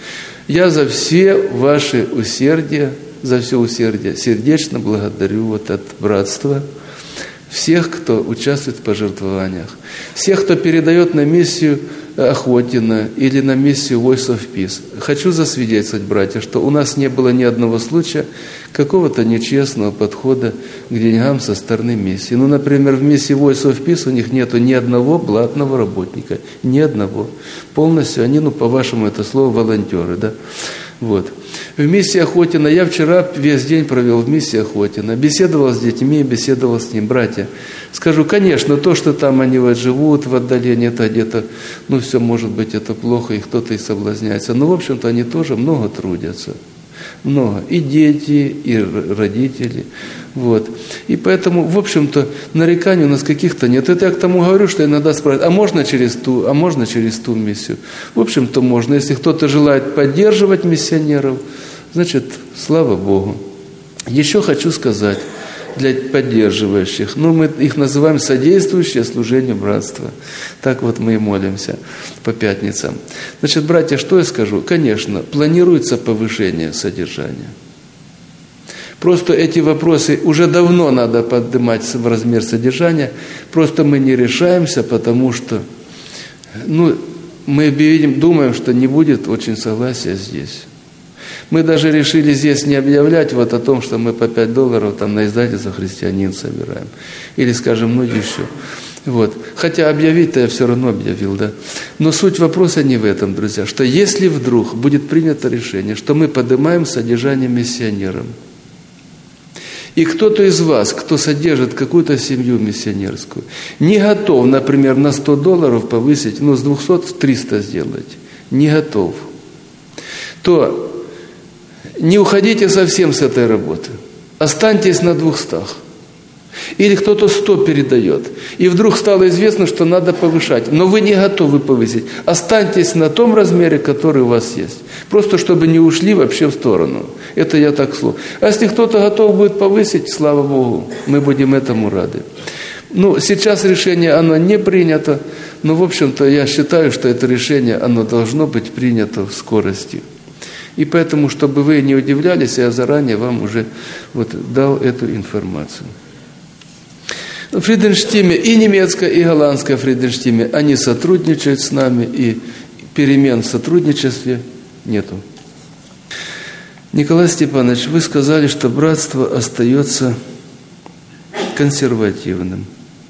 Я за все ваши усердия, за все усердие сердечно благодарю вот от братства всех, кто участвует в пожертвованиях, всех, кто передает на миссию Охотина или на миссию Voice of Peace. Хочу засвидетельствовать, братья, что у нас не было ни одного случая какого-то нечестного подхода к деньгам со стороны миссии. Ну, например, в миссии Voice of Peace у них нету ни одного платного работника, ни одного. Полностью они, ну, по-вашему, это слово волонтеры, да? Вот. В миссии Охотина, я вчера весь день провел в миссии Охотина, беседовал с детьми, беседовал с ним, братья. Скажу, конечно, то, что там они вот живут в отдалении, это где-то, ну, все может быть, это плохо, и кто-то и соблазняется. Но, в общем-то, они тоже много трудятся. Много. И дети, и родители. Вот. И поэтому, в общем-то, нареканий у нас каких-то нет. Это я к тому говорю, что иногда спрашивают, а можно через ту, а можно через ту миссию? В общем-то, можно. Если кто-то желает поддерживать миссионеров, значит, слава Богу. Еще хочу сказать для поддерживающих, ну, мы их называем содействующие служению братства. Так вот мы и молимся по пятницам. Значит, братья, что я скажу? Конечно, планируется повышение содержания. Просто эти вопросы уже давно надо поднимать в размер содержания, просто мы не решаемся, потому что, ну, мы видим, думаем, что не будет очень согласия здесь. Мы даже решили здесь не объявлять вот о том, что мы по пять долларов там на издательство «Христианин» собираем. Или, скажем, ну еще. Вот. Хотя объявить-то я все равно объявил, да. Но суть вопроса не в этом, друзья, что если вдруг будет принято решение, что мы поднимаем содержание миссионерам, и кто-то из вас, кто содержит какую-то семью миссионерскую, не готов, например, на сто долларов повысить, ну, с двухсот в триста сделать, не готов, то не уходите совсем с этой работы. Останьтесь на двухстах. Или кто-то сто передает. И вдруг стало известно, что надо повышать. Но вы не готовы повысить. Останьтесь на том размере, который у вас есть. Просто чтобы не ушли вообще в сторону. Это я так слово. А если кто-то готов будет повысить, слава Богу, мы будем этому рады. Ну, сейчас решение, оно не принято. Но, в общем-то, я считаю, что это решение, оно должно быть принято в скорости. И поэтому, чтобы вы не удивлялись, я заранее вам уже вот дал эту информацию. В Фриденштиме и немецкая, и голландская Фриденштиме, они сотрудничают с нами, и перемен в сотрудничестве нету. Николай Степанович, вы сказали, что братство остается консервативным.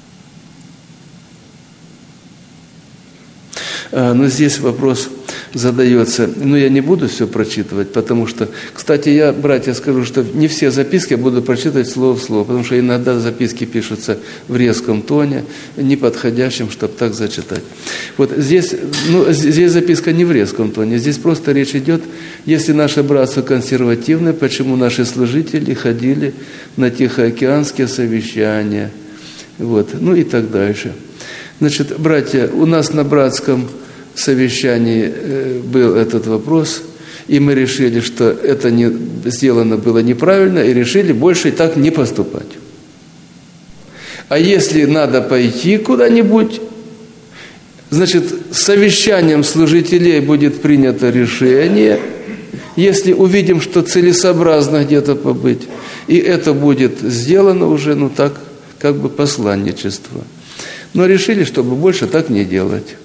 А, но здесь вопрос задается. Ну, я не буду все прочитывать, потому что, кстати, я, братья, скажу, что не все записки я буду прочитывать слово в слово, потому что иногда записки пишутся в резком тоне, неподходящем, чтобы так зачитать. Вот здесь, ну, здесь записка не в резком тоне, здесь просто речь идет, если наше братство консервативное, почему наши служители ходили на Тихоокеанские совещания, вот, ну и так дальше. Значит, братья, у нас на братском совещании был этот вопрос, и мы решили, что это не, сделано было неправильно, и решили больше так не поступать. А если надо пойти куда-нибудь, значит, совещанием служителей будет принято решение, если увидим, что целесообразно где-то побыть, и это будет сделано уже, ну так, как бы посланничество. Но решили, чтобы больше так не делать.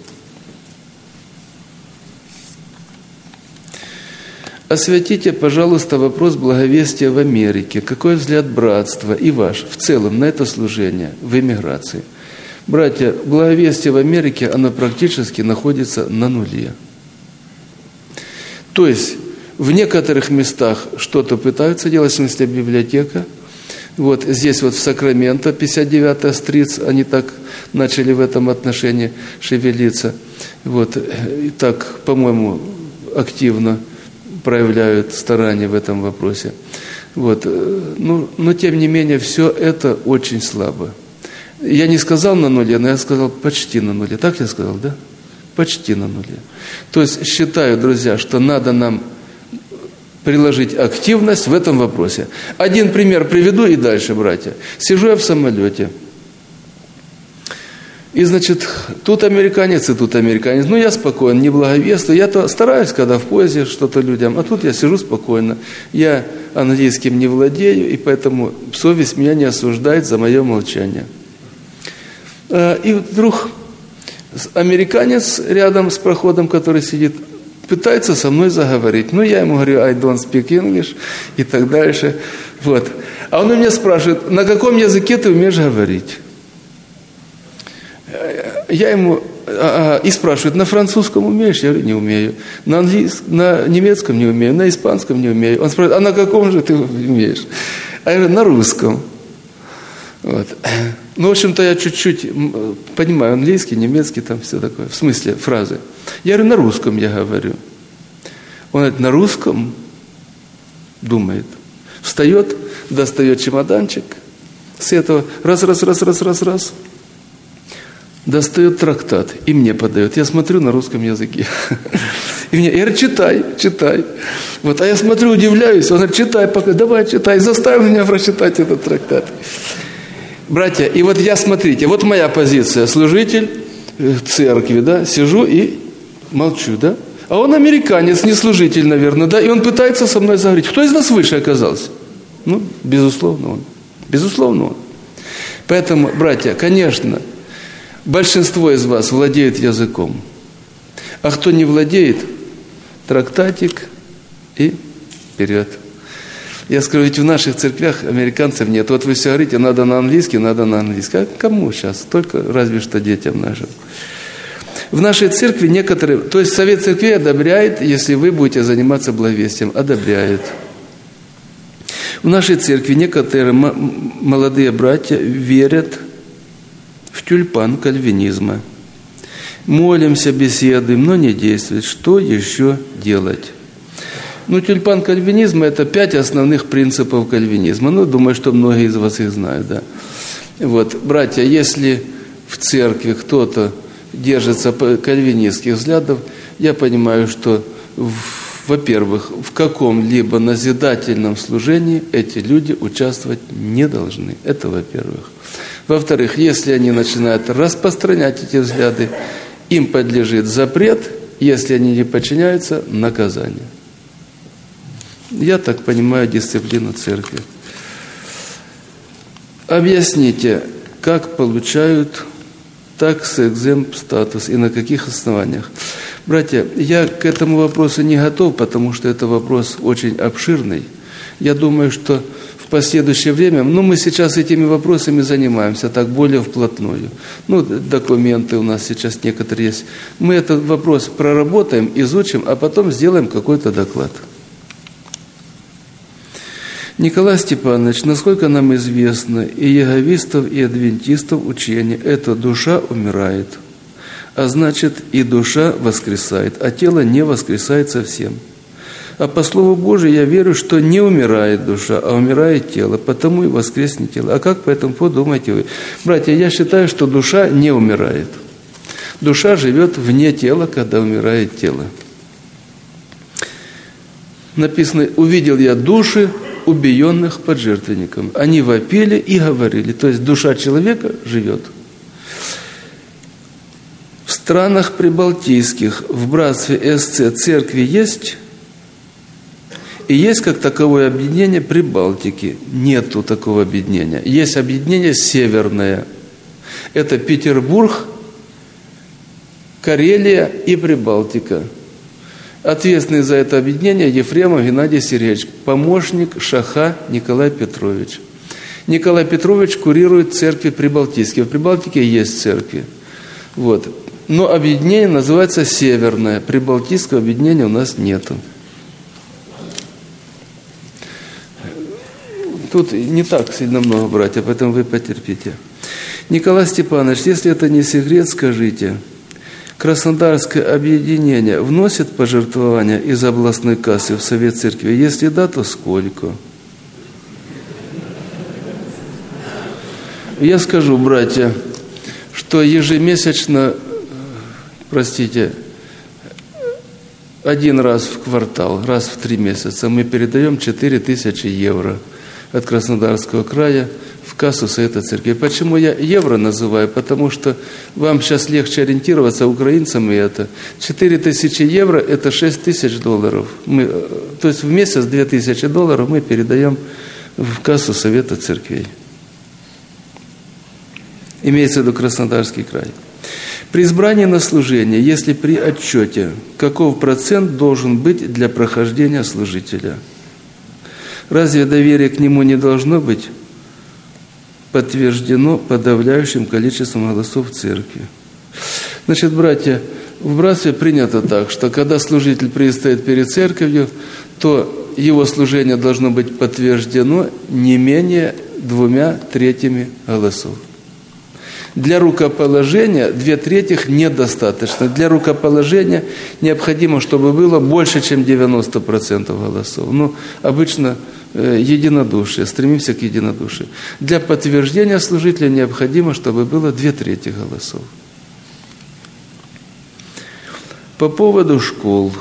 Осветите, пожалуйста, вопрос благовестия в Америке. Какой взгляд братства и ваш в целом на это служение в эмиграции? Братья, благовестие в Америке, оно практически находится на нуле. То есть в некоторых местах что-то пытаются делать, в смысле библиотека. Вот здесь вот в Сакраменто, пятьдесят девятая стрит, они так начали в этом отношении шевелиться. Вот, и так, по-моему, активно проявляют старания в этом вопросе. Вот. Ну, но, тем не менее, все это очень слабо. Я не сказал на нуле, но я сказал почти на нуле. Так я сказал, да? Почти на нуле. То есть считаю, друзья, что надо нам приложить активность в этом вопросе. Один пример приведу и дальше, братья. Сижу я в самолете. И, значит, тут американец и тут американец. Ну, я спокоен, не благовествую. Я-то стараюсь, когда в поезде что-то людям, а тут я сижу спокойно. Я английским не владею, и поэтому совесть меня не осуждает за мое молчание. И вдруг американец рядом с проходом, который сидит, пытается со мной заговорить. Ну, я ему говорю, I don't speak English, и так дальше. Вот. А он у меня спрашивает, на каком языке ты умеешь говорить? Я ему а, и спрашивает, на французском умеешь? Я говорю, не умею. На английском, на немецком не умею, на испанском не умею. Он спрашивает, а на каком же ты умеешь? А я говорю, на русском. Вот. Ну, в общем-то, я чуть-чуть понимаю английский, немецкий, там все такое, в смысле фразы. Я говорю, на русском я говорю. Он говорит, на русском? Думает. Встает, достает чемоданчик, с этого раз, раз, раз, раз, раз, раз, достает трактат и мне подает. Я смотрю на русском языке. И мне, я говорю, читай, читай. Вот, а я смотрю, удивляюсь. Он говорит, читай, пока, давай, читай. Заставил меня прочитать этот трактат. Братья, и вот я, смотрите, вот моя позиция, служитель церкви, да, сижу и молчу, да. А он американец, не служитель, наверное, да, и он пытается со мной заговорить. Кто из нас выше оказался? Ну, безусловно, он. Безусловно, он. Поэтому, братья, конечно, большинство из вас владеет языком. А кто не владеет, трактатик и вперед. Я скажу, ведь в наших церквях американцев нет. Вот вы все говорите, надо на английский, надо на английский. А кому сейчас? Только разве что детям нашим. В нашей церкви некоторые, то есть Совет Церквей одобряет, если вы будете заниматься благовестием, одобряет. В нашей церкви некоторые молодые братья верят в тюльпан кальвинизма. Молимся, беседуем, но не действует. Что еще делать? Ну, тюльпан кальвинизма – это пять основных принципов кальвинизма. Ну, думаю, что многие из вас их знают, да. Вот, братья, если в церкви кто-то держится кальвинистских взглядов, я понимаю, что, во-первых, в каком-либо назидательном служении эти люди участвовать не должны. Это во-первых. Во-вторых, если они начинают распространять эти взгляды, им подлежит запрет, если они не подчиняются, наказание. Я так понимаю дисциплину церкви. Объясните, как получают tax-exempt статус и на каких основаниях? Братья, я к этому вопросу не готов, потому что это вопрос очень обширный. Я думаю, что в последующее время, ну, мы сейчас этими вопросами занимаемся так более вплотную. Ну, документы у нас сейчас некоторые есть. Мы этот вопрос проработаем, изучим, а потом сделаем какой-то доклад. Николай Степанович, насколько нам известно, и яговистов, и адвентистов учение, эта душа умирает, а значит и душа воскресает, а тело не воскресает совсем. А по Слову Божию я верю, что не умирает душа, а умирает тело, потому и воскреснет тело. А как по этому поводу думаете вы? Братья, я считаю, что душа не умирает. Душа живет вне тела, когда умирает тело. Написано, увидел я души убиенных под жертвенником. Они вопили и говорили. То есть душа человека живет. В странах прибалтийских, в братстве эс цэ церкви есть, и есть как таковое объединение Прибалтики. Нету такого объединения. Есть объединение северное. Это Петербург, Карелия и Прибалтика. Ответственный за это объединение Ефремов Геннадий Сергеевич, помощник Шаха Николай Петрович. Николай Петрович курирует церкви прибалтийские. В Прибалтике есть церкви. Вот. Но объединение называется Северное. Прибалтийского объединения у нас нету. Тут не так сильно много, братья, поэтому вы потерпите. Николай Степанович, если это не секрет, скажите. Краснодарское объединение вносит пожертвования из областной кассы в Совет Церкви? Если да, то сколько? Я скажу, братья, что ежемесячно, простите, один раз в квартал, раз в три месяца мы передаем четыре тысячи евро от Краснодарского края в кассу Совета Церкви. Почему я евро называю? Потому что вам сейчас легче ориентироваться, украинцам и это. четыре тысячи евро – это шесть тысяч долларов. Мы, то есть в месяц две тысячи долларов мы передаем в кассу Совета Церквей. Имеется в виду Краснодарский край. При избрании на служение, если при отчете, каков процент должен быть для прохождения служителя? Разве доверие к нему не должно быть подтверждено подавляющим количеством голосов в церкви? Значит, братья, в братстве принято так, что когда служитель предстоит перед церковью, то его служение должно быть подтверждено не менее двумя третьими голосов. Для рукоположения две трети недостаточно. Для рукоположения необходимо, чтобы было больше, чем девяносто процентов голосов. Ну, обычно э, единодушие, стремимся к единодушию. Для подтверждения служителя необходимо, чтобы было две трети голосов. По поводу школ.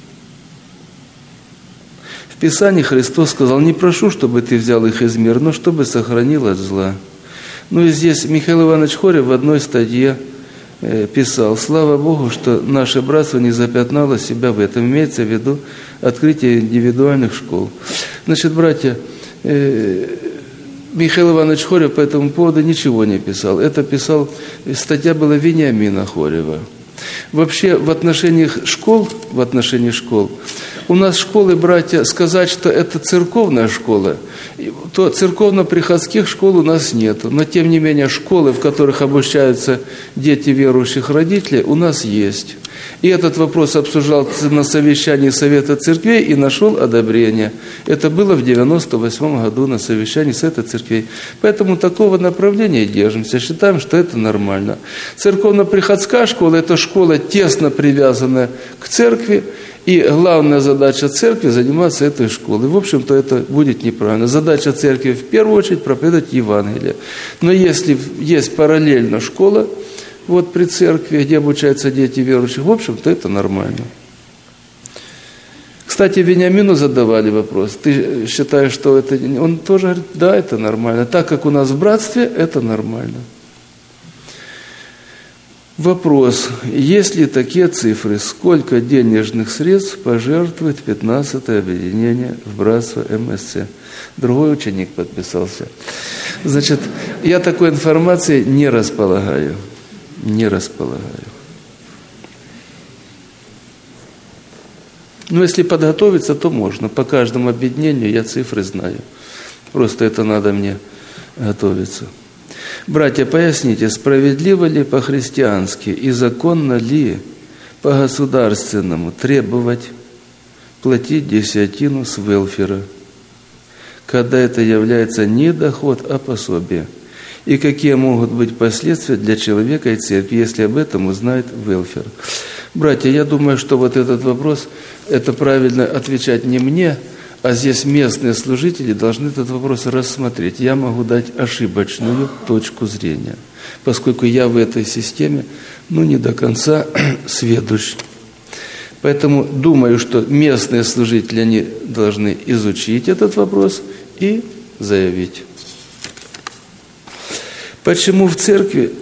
В Писании Христос сказал: «Не прошу, чтобы ты взял их из мира, но чтобы сохранил от зла». Ну и здесь Михаил Иванович Хорев в одной статье писал: «Слава Богу, что наше братство не запятнало себя в этом». Имеется в виду открытие индивидуальных школ. Значит, братья, Михаил Иванович Хорев по этому поводу ничего не писал. Это писал, статья была Вениамина Хорева. Вообще, в отношении школ, в отношении школ, у нас школы, братья, сказать, что это церковная школа, то церковно-приходских школ у нас нет. Но, тем не менее, школы, в которых обучаются дети верующих родителей, у нас есть. И этот вопрос обсуждался на совещании Совета Церквей и нашел одобрение. Это было в девяносто восьмом году на совещании Совета Церквей. Поэтому такого направления держимся, считаем, что это нормально. Церковно-приходская школа – это школа, тесно привязанная к церкви, и главная задача церкви – заниматься этой школой. В общем-то, это будет неправильно. Задача церкви в первую очередь проповедовать Евангелие. Но если есть параллельно школа, вот при церкви, где обучаются дети верующих, в общем-то, это нормально. Кстати, Вениамину задавали вопрос: ты считаешь, что это... Он тоже говорит: да, это нормально. Так как у нас в братстве, это нормально. Вопрос: есть ли такие цифры, сколько денежных средств пожертвует пятнадцатое объединение в братство эм эс цэ? Другой ученик подписался. Значит, я такой информацией не располагаю. Не располагаю. Но если подготовиться, то можно. По каждому объединению я цифры знаю. Просто это надо мне готовиться. Братья, поясните, справедливо ли по-христиански и законно ли по-государственному требовать платить десятину с велфера, когда это является не доход, а пособие? И какие могут быть последствия для человека и церкви, если об этом узнает велфер? Братья, я думаю, что вот этот вопрос, это правильно отвечать не мне, а здесь местные служители должны этот вопрос рассмотреть. Я могу дать ошибочную точку зрения, поскольку я в этой системе, ну, не до конца сведущ. Поэтому думаю, что местные служители, они должны изучить этот вопрос и заявить. Почему в церкви...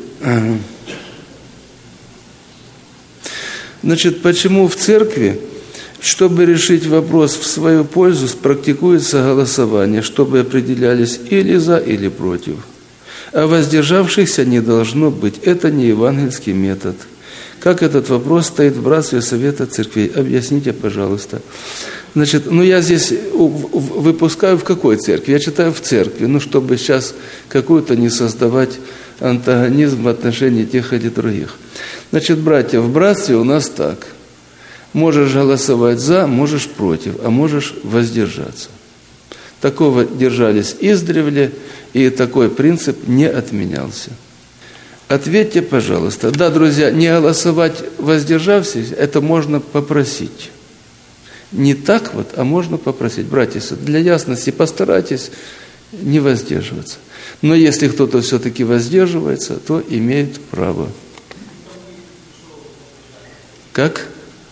Значит, почему в церкви, чтобы решить вопрос в свою пользу, практикуется голосование, чтобы определялись или за, или против. А воздержавшихся не должно быть. Это не евангельский метод. Как этот вопрос стоит в братстве Совета Церквей? Объясните, пожалуйста. Значит, ну я здесь выпускаю в какой церкви? Я читаю в церкви, ну чтобы сейчас какую-то не создавать антагонизм в отношении тех или других. Значит, братья, в братстве у нас так. Можешь голосовать за, можешь против, а можешь воздержаться. Такого держались издревле, и такой принцип не отменялся. Ответьте, пожалуйста. Да, друзья, не голосовать воздержавшись, это можно попросить. Не так вот, а можно попросить. Братья, для ясности постарайтесь не воздерживаться. Но если кто-то все-таки воздерживается, то имеет право. Как?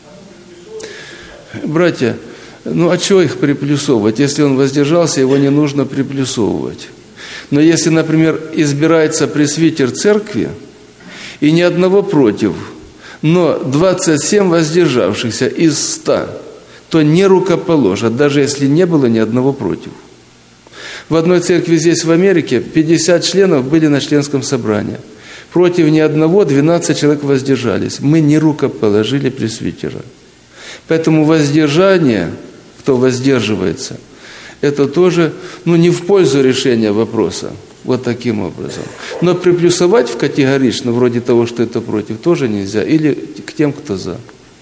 Братья, ну а чего их приплюсовывать? Если он воздержался, его не нужно приплюсовывать. Но если, например, избирается пресвитер церкви, и ни одного против, но двадцать семь воздержавшихся из ста, то не рукоположат, даже если не было ни одного против. В одной церкви здесь, в Америке, пятьдесят членов были на членском собрании. Против ни одного двенадцать человек воздержались. Мы не рукоположили пресвитера. Поэтому воздержание, кто воздерживается, это тоже ну, не в пользу решения вопроса. Вот таким образом. Но приплюсовать в категорично, вроде того, что это против, тоже нельзя. Или к тем, кто за.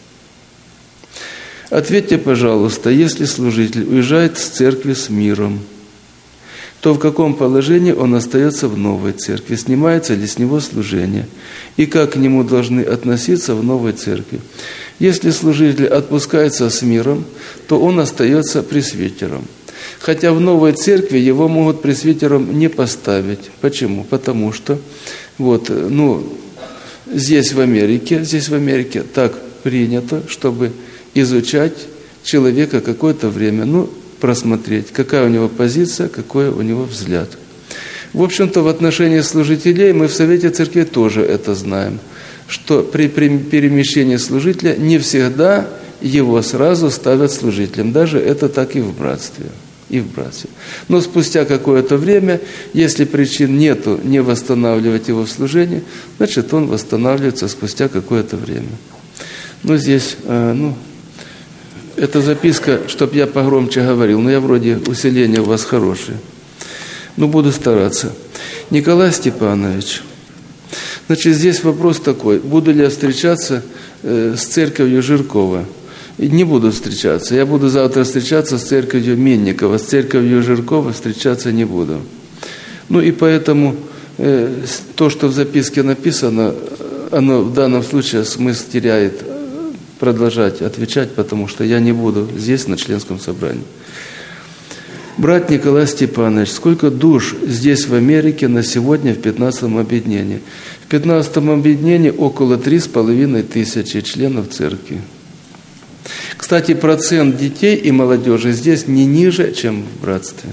Ответьте, пожалуйста, если служитель уезжает с церкви с миром, то в каком положении он остается в новой церкви? Снимается ли с него служение? И как к нему должны относиться в новой церкви? Если служитель отпускается с миром, то он остается пресвитером. Хотя в новой церкви его могут пресвитером не поставить. Почему? Потому что вот, ну, здесь в Америке, здесь в Америке так принято, чтобы изучать человека какое-то время, ну, просмотреть, какая у него позиция, какой у него взгляд. В общем-то, в отношении служителей мы в Совете Церкви тоже это знаем, что при перемещении служителя не всегда его сразу ставят служителем. Даже это так и в братстве. И в братстве. Но спустя какое-то время, если причин нету не восстанавливать его в служении, значит, он восстанавливается спустя какое-то время. Ну, здесь, ну, эта записка, чтоб я погромче говорил, но я вроде усиление у вас хорошее. Ну, буду стараться. Николай Степанович, значит, здесь вопрос такой, буду ли я встречаться э, с церковью Жиркова? Не буду встречаться. Я буду завтра встречаться с церковью Минникова. С церковью Жиркова встречаться не буду. Ну и поэтому э, то, что в записке написано, оно в данном случае смысл теряет продолжать отвечать, потому что я не буду здесь на членском собрании. Брат Николай Степанович, сколько душ здесь в Америке на сегодня в пятнадцатом объединении? В пятнадцатом объединении около три с половиной тысячи членов церкви. Кстати, процент детей и молодежи здесь не ниже, чем в братстве.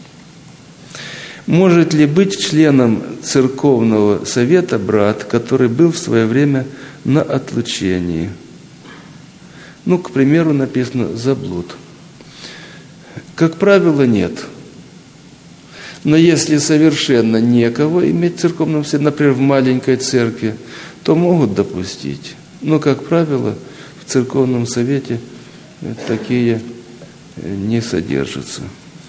Может ли быть членом церковного совета брат, который был в свое время на отлучении? Ну, к примеру, написано «заблуд». Как правило, нет. Но если совершенно некого иметь в церковном совете, например, в маленькой церкви, то могут допустить. Но, как правило, в церковном совете такие не содержатся.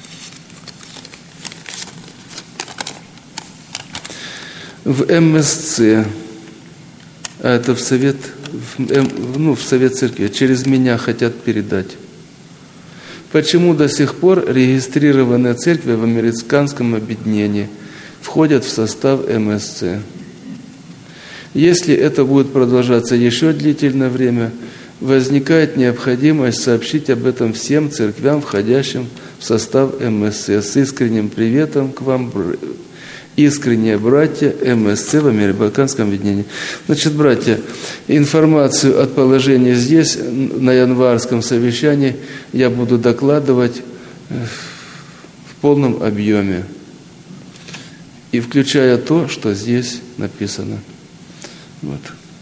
В эм эс цэ, а это в совет, в, ну, в совет церкви, через меня хотят передать. Почему до сих пор регистрированные церкви в американском объединении входят в состав эм эс цэ? Если это будет продолжаться еще длительное время, возникает необходимость сообщить об этом всем церквям, входящим в состав эм эс цэ. С искренним приветом к вам, искренние братья эм эс цэ в американском объединении. Значит, братья, информацию от положения здесь, на январском совещании, я буду докладывать в полном объеме, и включая то, что здесь написано. Вот.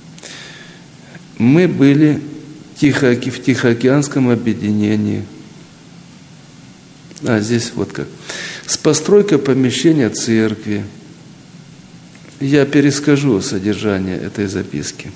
Мы были в Тихоокеанском объединении. А, здесь вот как. С постройкой помещения церкви. Я перескажу содержание этой записки.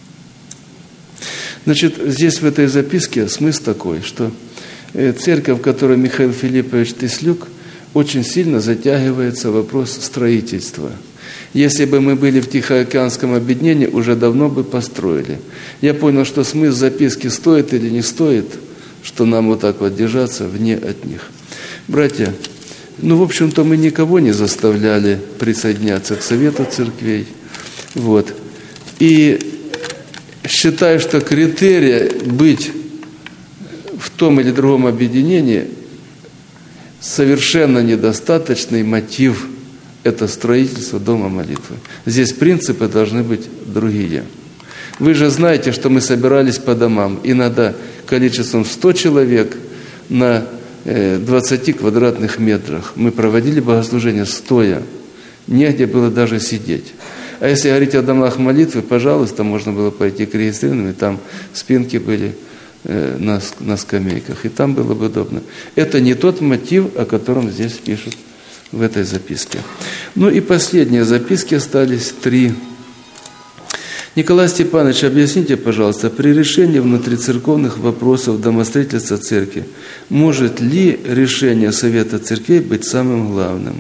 Значит, здесь в этой записке смысл такой, что церковь, в которой Михаил Филиппович Тыслюк, очень сильно затягивается вопрос строительства. Если бы мы были в Тихоокеанском объединении, уже давно бы построили. Я понял, что смысл записки стоит или не стоит, что нам вот так вот держаться вне от них. Братья, ну, в общем-то, мы никого не заставляли присоединяться к Совету церквей. Вот. И считаю, что критерия быть в том или другом объединении совершенно недостаточный мотив – это строительство дома молитвы. Здесь принципы должны быть другие. Вы же знаете, что мы собирались по домам, иногда количеством сто человек на двадцати квадратных метрах. Мы проводили богослужение стоя. Негде было даже сидеть. А если говорить о домах молитвы, пожалуйста, можно было пойти к регистрированным, и там спинки были на, на скамейках, и там было бы удобно. Это не тот мотив, о котором здесь пишут в этой записке. Ну и последние записки остались три. Николай Степанович, объясните, пожалуйста, при решении внутрицерковных вопросов домостроительства церкви, может ли решение Совета церквей быть самым главным?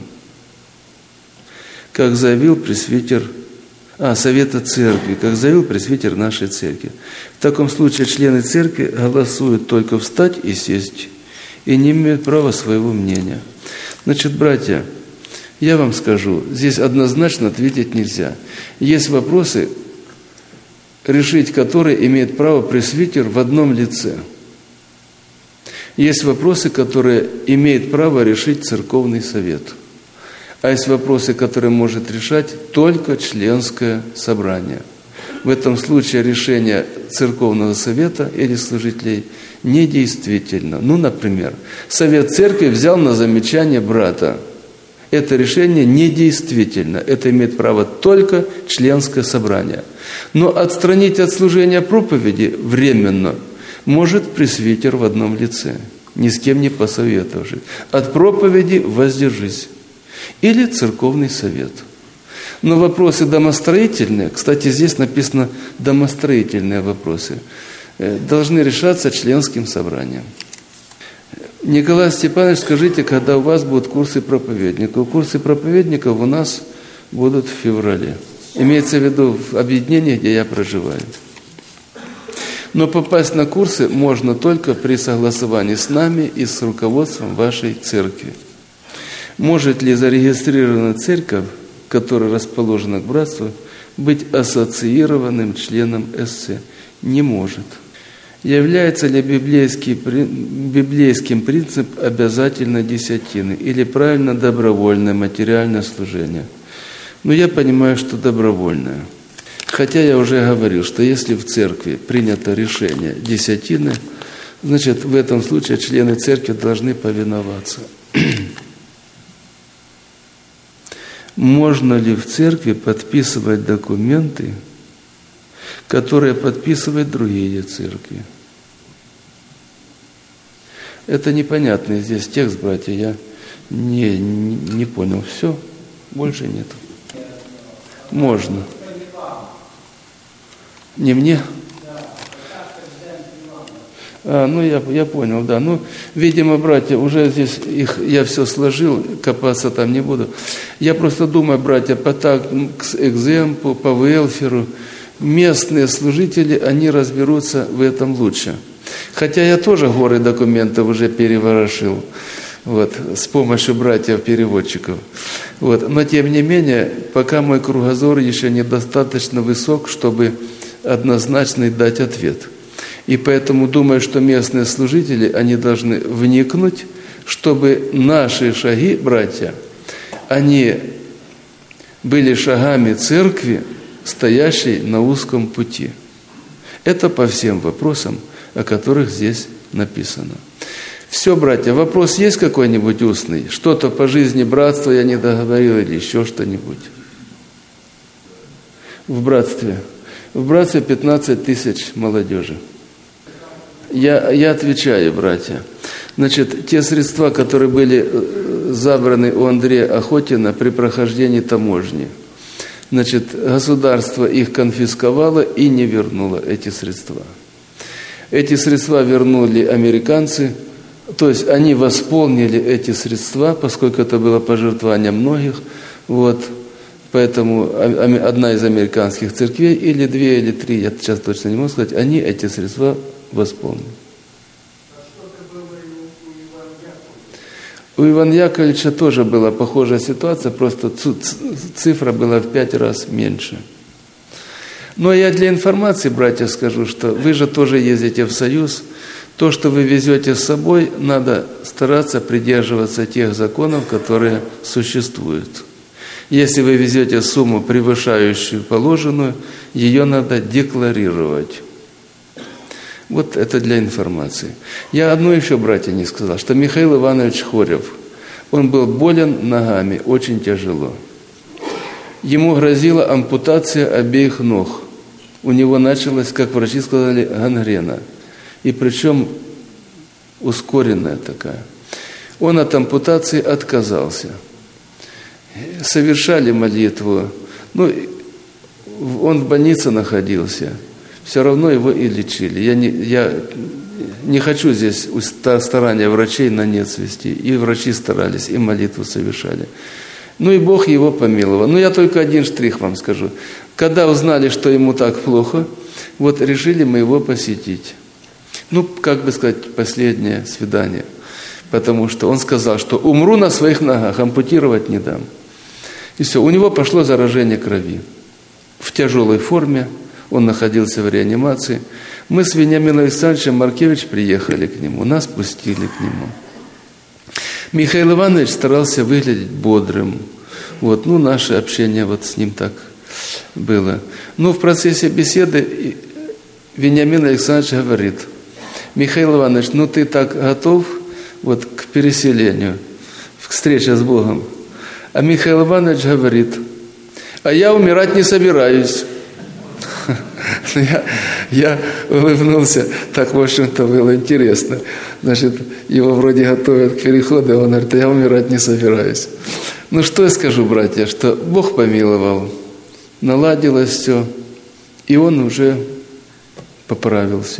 Как заявил пресвитер, а, Совета церкви, как заявил пресвитер нашей церкви. В таком случае члены церкви голосуют только встать и сесть, и не имеют права своего мнения. Значит, братья, я вам скажу, здесь однозначно ответить нельзя. Есть вопросы, решить которые имеет право пресвитер в одном лице. Есть вопросы, которые имеет право решить церковный совет. А есть вопросы, которые может решать только членское собрание. В этом случае решение церковного совета или служителей недействительно. Ну, например, совет церкви взял на замечание брата. Это решение недействительно. Это имеет право только членское собрание. Но отстранить от служения проповеди временно может пресвитер в одном лице, ни с кем не посоветовавшись. От проповеди воздержись. Или церковный совет. Но вопросы домостроительные, кстати, здесь написано домостроительные вопросы, должны решаться членским собранием. Николай Степанович, скажите, когда у вас будут курсы проповедников? Курсы проповедников у нас будут в феврале. Имеется в виду в объединении, где я проживаю. Но попасть на курсы можно только при согласовании с нами и с руководством вашей церкви. Может ли зарегистрированная церковь, которая расположена к братству, быть ассоциированным членом СЦ? Не может. Является ли библейский, библейским принцип обязательно десятины или правильно добровольное материальное служение? Ну, я понимаю, что добровольное. Хотя я уже говорил, что если в церкви принято решение десятины, значит, в этом случае члены церкви должны повиноваться. Можно ли в церкви подписывать документы, которые подписывают другие церкви? Это непонятный здесь текст, братья, я не, не, не понял. Все, больше нет. Можно. Не мне? А, ну, я, я понял, да. Ну, видимо, братья, уже здесь их, я все сложил, копаться там не буду. Я просто думаю, братья, по так, к экземпу, по велферу, местные служители, они разберутся в этом лучше. Хотя я тоже горы документов уже переворошил, вот, с помощью братьев-переводчиков. Вот. Но, тем не менее, пока мой кругозор еще недостаточно высок, чтобы однозначно дать ответ. И поэтому думаю, что местные служители, они должны вникнуть, чтобы наши шаги, братья, они были шагами церкви, стоящей на узком пути. Это по всем вопросам, о которых здесь написано. Все, братья, вопрос есть какой-нибудь устный? Что-то по жизни братства я не договорил или еще что-нибудь? В братстве. В братстве пятнадцать тысяч молодежи. Я, я отвечаю, братья. Значит, те средства, которые были забраны у Андрея Охотина при прохождении таможни, значит, государство их конфисковало и не вернуло эти средства. Эти средства вернули американцы, то есть они восполнили эти средства, поскольку это было пожертвование многих. Вот, поэтому одна из американских церквей, или две, или три, я сейчас точно не могу сказать, они эти средства восполнили. У Ивана Яковлевича тоже была похожая ситуация, просто цифра была в пять раз меньше. Но я для информации, братья, скажу, что вы же тоже ездите в Союз. То, что вы везете с собой, надо стараться придерживаться тех законов, которые существуют. Если вы везете сумму, превышающую положенную, ее надо декларировать. Вот это для информации. Я одно еще, братья, не сказал, что Михаил Иванович Хорев, он был болен ногами, очень тяжело. Ему грозила ампутация обеих ног. У него началась, как врачи сказали, гангрена. И причем ускоренная такая. Он от ампутации отказался. Совершали молитву. Ну, он в больнице находился. Все равно его и лечили. Я не, я не хочу здесь старания врачей на нет свести. И врачи старались, и молитву совершали. Ну и Бог его помиловал. Ну я только один штрих вам скажу. Когда узнали, что ему так плохо, вот решили мы его посетить. Ну, как бы сказать, последнее свидание. Потому что он сказал, что умру на своих ногах, ампутировать не дам. И все, у него пошло заражение крови. В тяжелой форме, он находился в реанимации. Мы с Вениамином Александровичем Маркевич приехали к нему, нас пустили к нему. Михаил Иванович старался выглядеть бодрым. Вот, ну, наше общение вот с ним так было. Но в процессе беседы Вениамин Александрович говорит: Михаил Иванович, ну ты так готов вот к переселению, к встрече с Богом? А Михаил Иванович говорит: а я умирать не собираюсь. Я, я улыбнулся, так, в общем-то, было интересно. Значит, его вроде готовят к переходу, а он говорит: я умирать не собираюсь. Ну, что я скажу, братья, что Бог помиловал, наладилось все, и он уже поправился.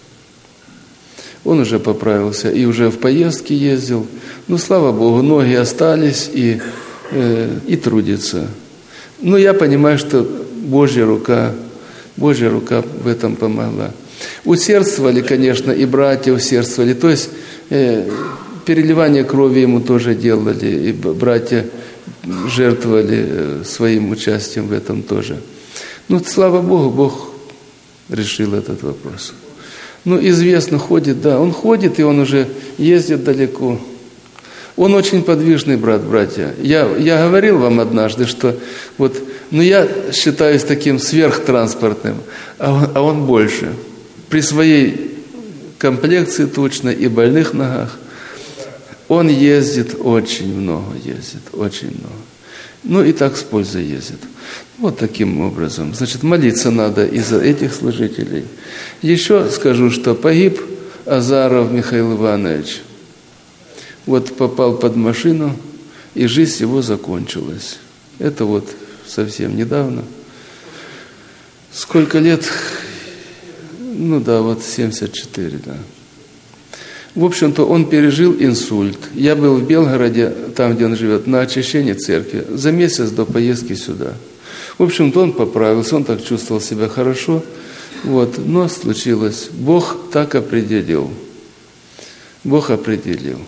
Он уже поправился и уже в поездки ездил. Ну, слава Богу, ноги остались и, э, и трудится. Ну, я понимаю, что Божья рука, Божья рука в этом помогла. Усердствовали, конечно, и братья усердствовали. То есть э, переливание крови ему тоже делали, и братья жертвовали э, своим участием в этом тоже. Ну, слава Богу, Бог решил этот вопрос. Ну, известно, ходит, да, он ходит, и он уже ездит далеко. Он очень подвижный брат, братья. Я, я говорил вам однажды, что вот, ну, я считаюсь таким сверхтранспортным, а он, а он больше. При своей комплекции точно и больных ногах он ездит очень много, ездит, очень много. Ну, и так с пользой ездит. Вот таким образом. Значит, молиться надо и за этих служителей. Еще скажу, что погиб Азаров Михаил Иванович. Вот попал под машину, и жизнь его закончилась. Это вот совсем недавно. Сколько лет? Ну да, вот семьдесят четыре, да. В общем-то, он пережил инсульт. Я был в Белгороде, там, где он живет, на очищении церкви, за месяц до поездки сюда. В общем-то, он поправился, он так чувствовал себя хорошо. Вот, но случилось. Бог так определил. Бог определил.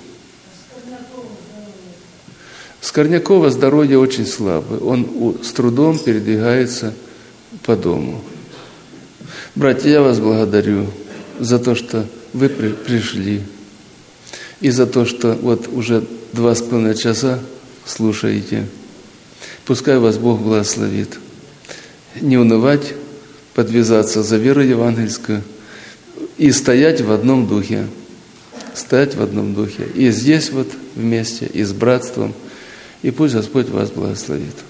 Скорнякова здоровье очень слабое. Он с трудом передвигается по дому. Братья, я вас благодарю за то, что вы при, пришли. И за то, что вот уже два с половиной часа слушаете. Пускай вас Бог благословит. Не унывать, подвязаться за веру евангельскую и стоять в одном духе. Стоять в одном духе. И здесь вот вместе, и с братством. И пусть Господь вас благословит.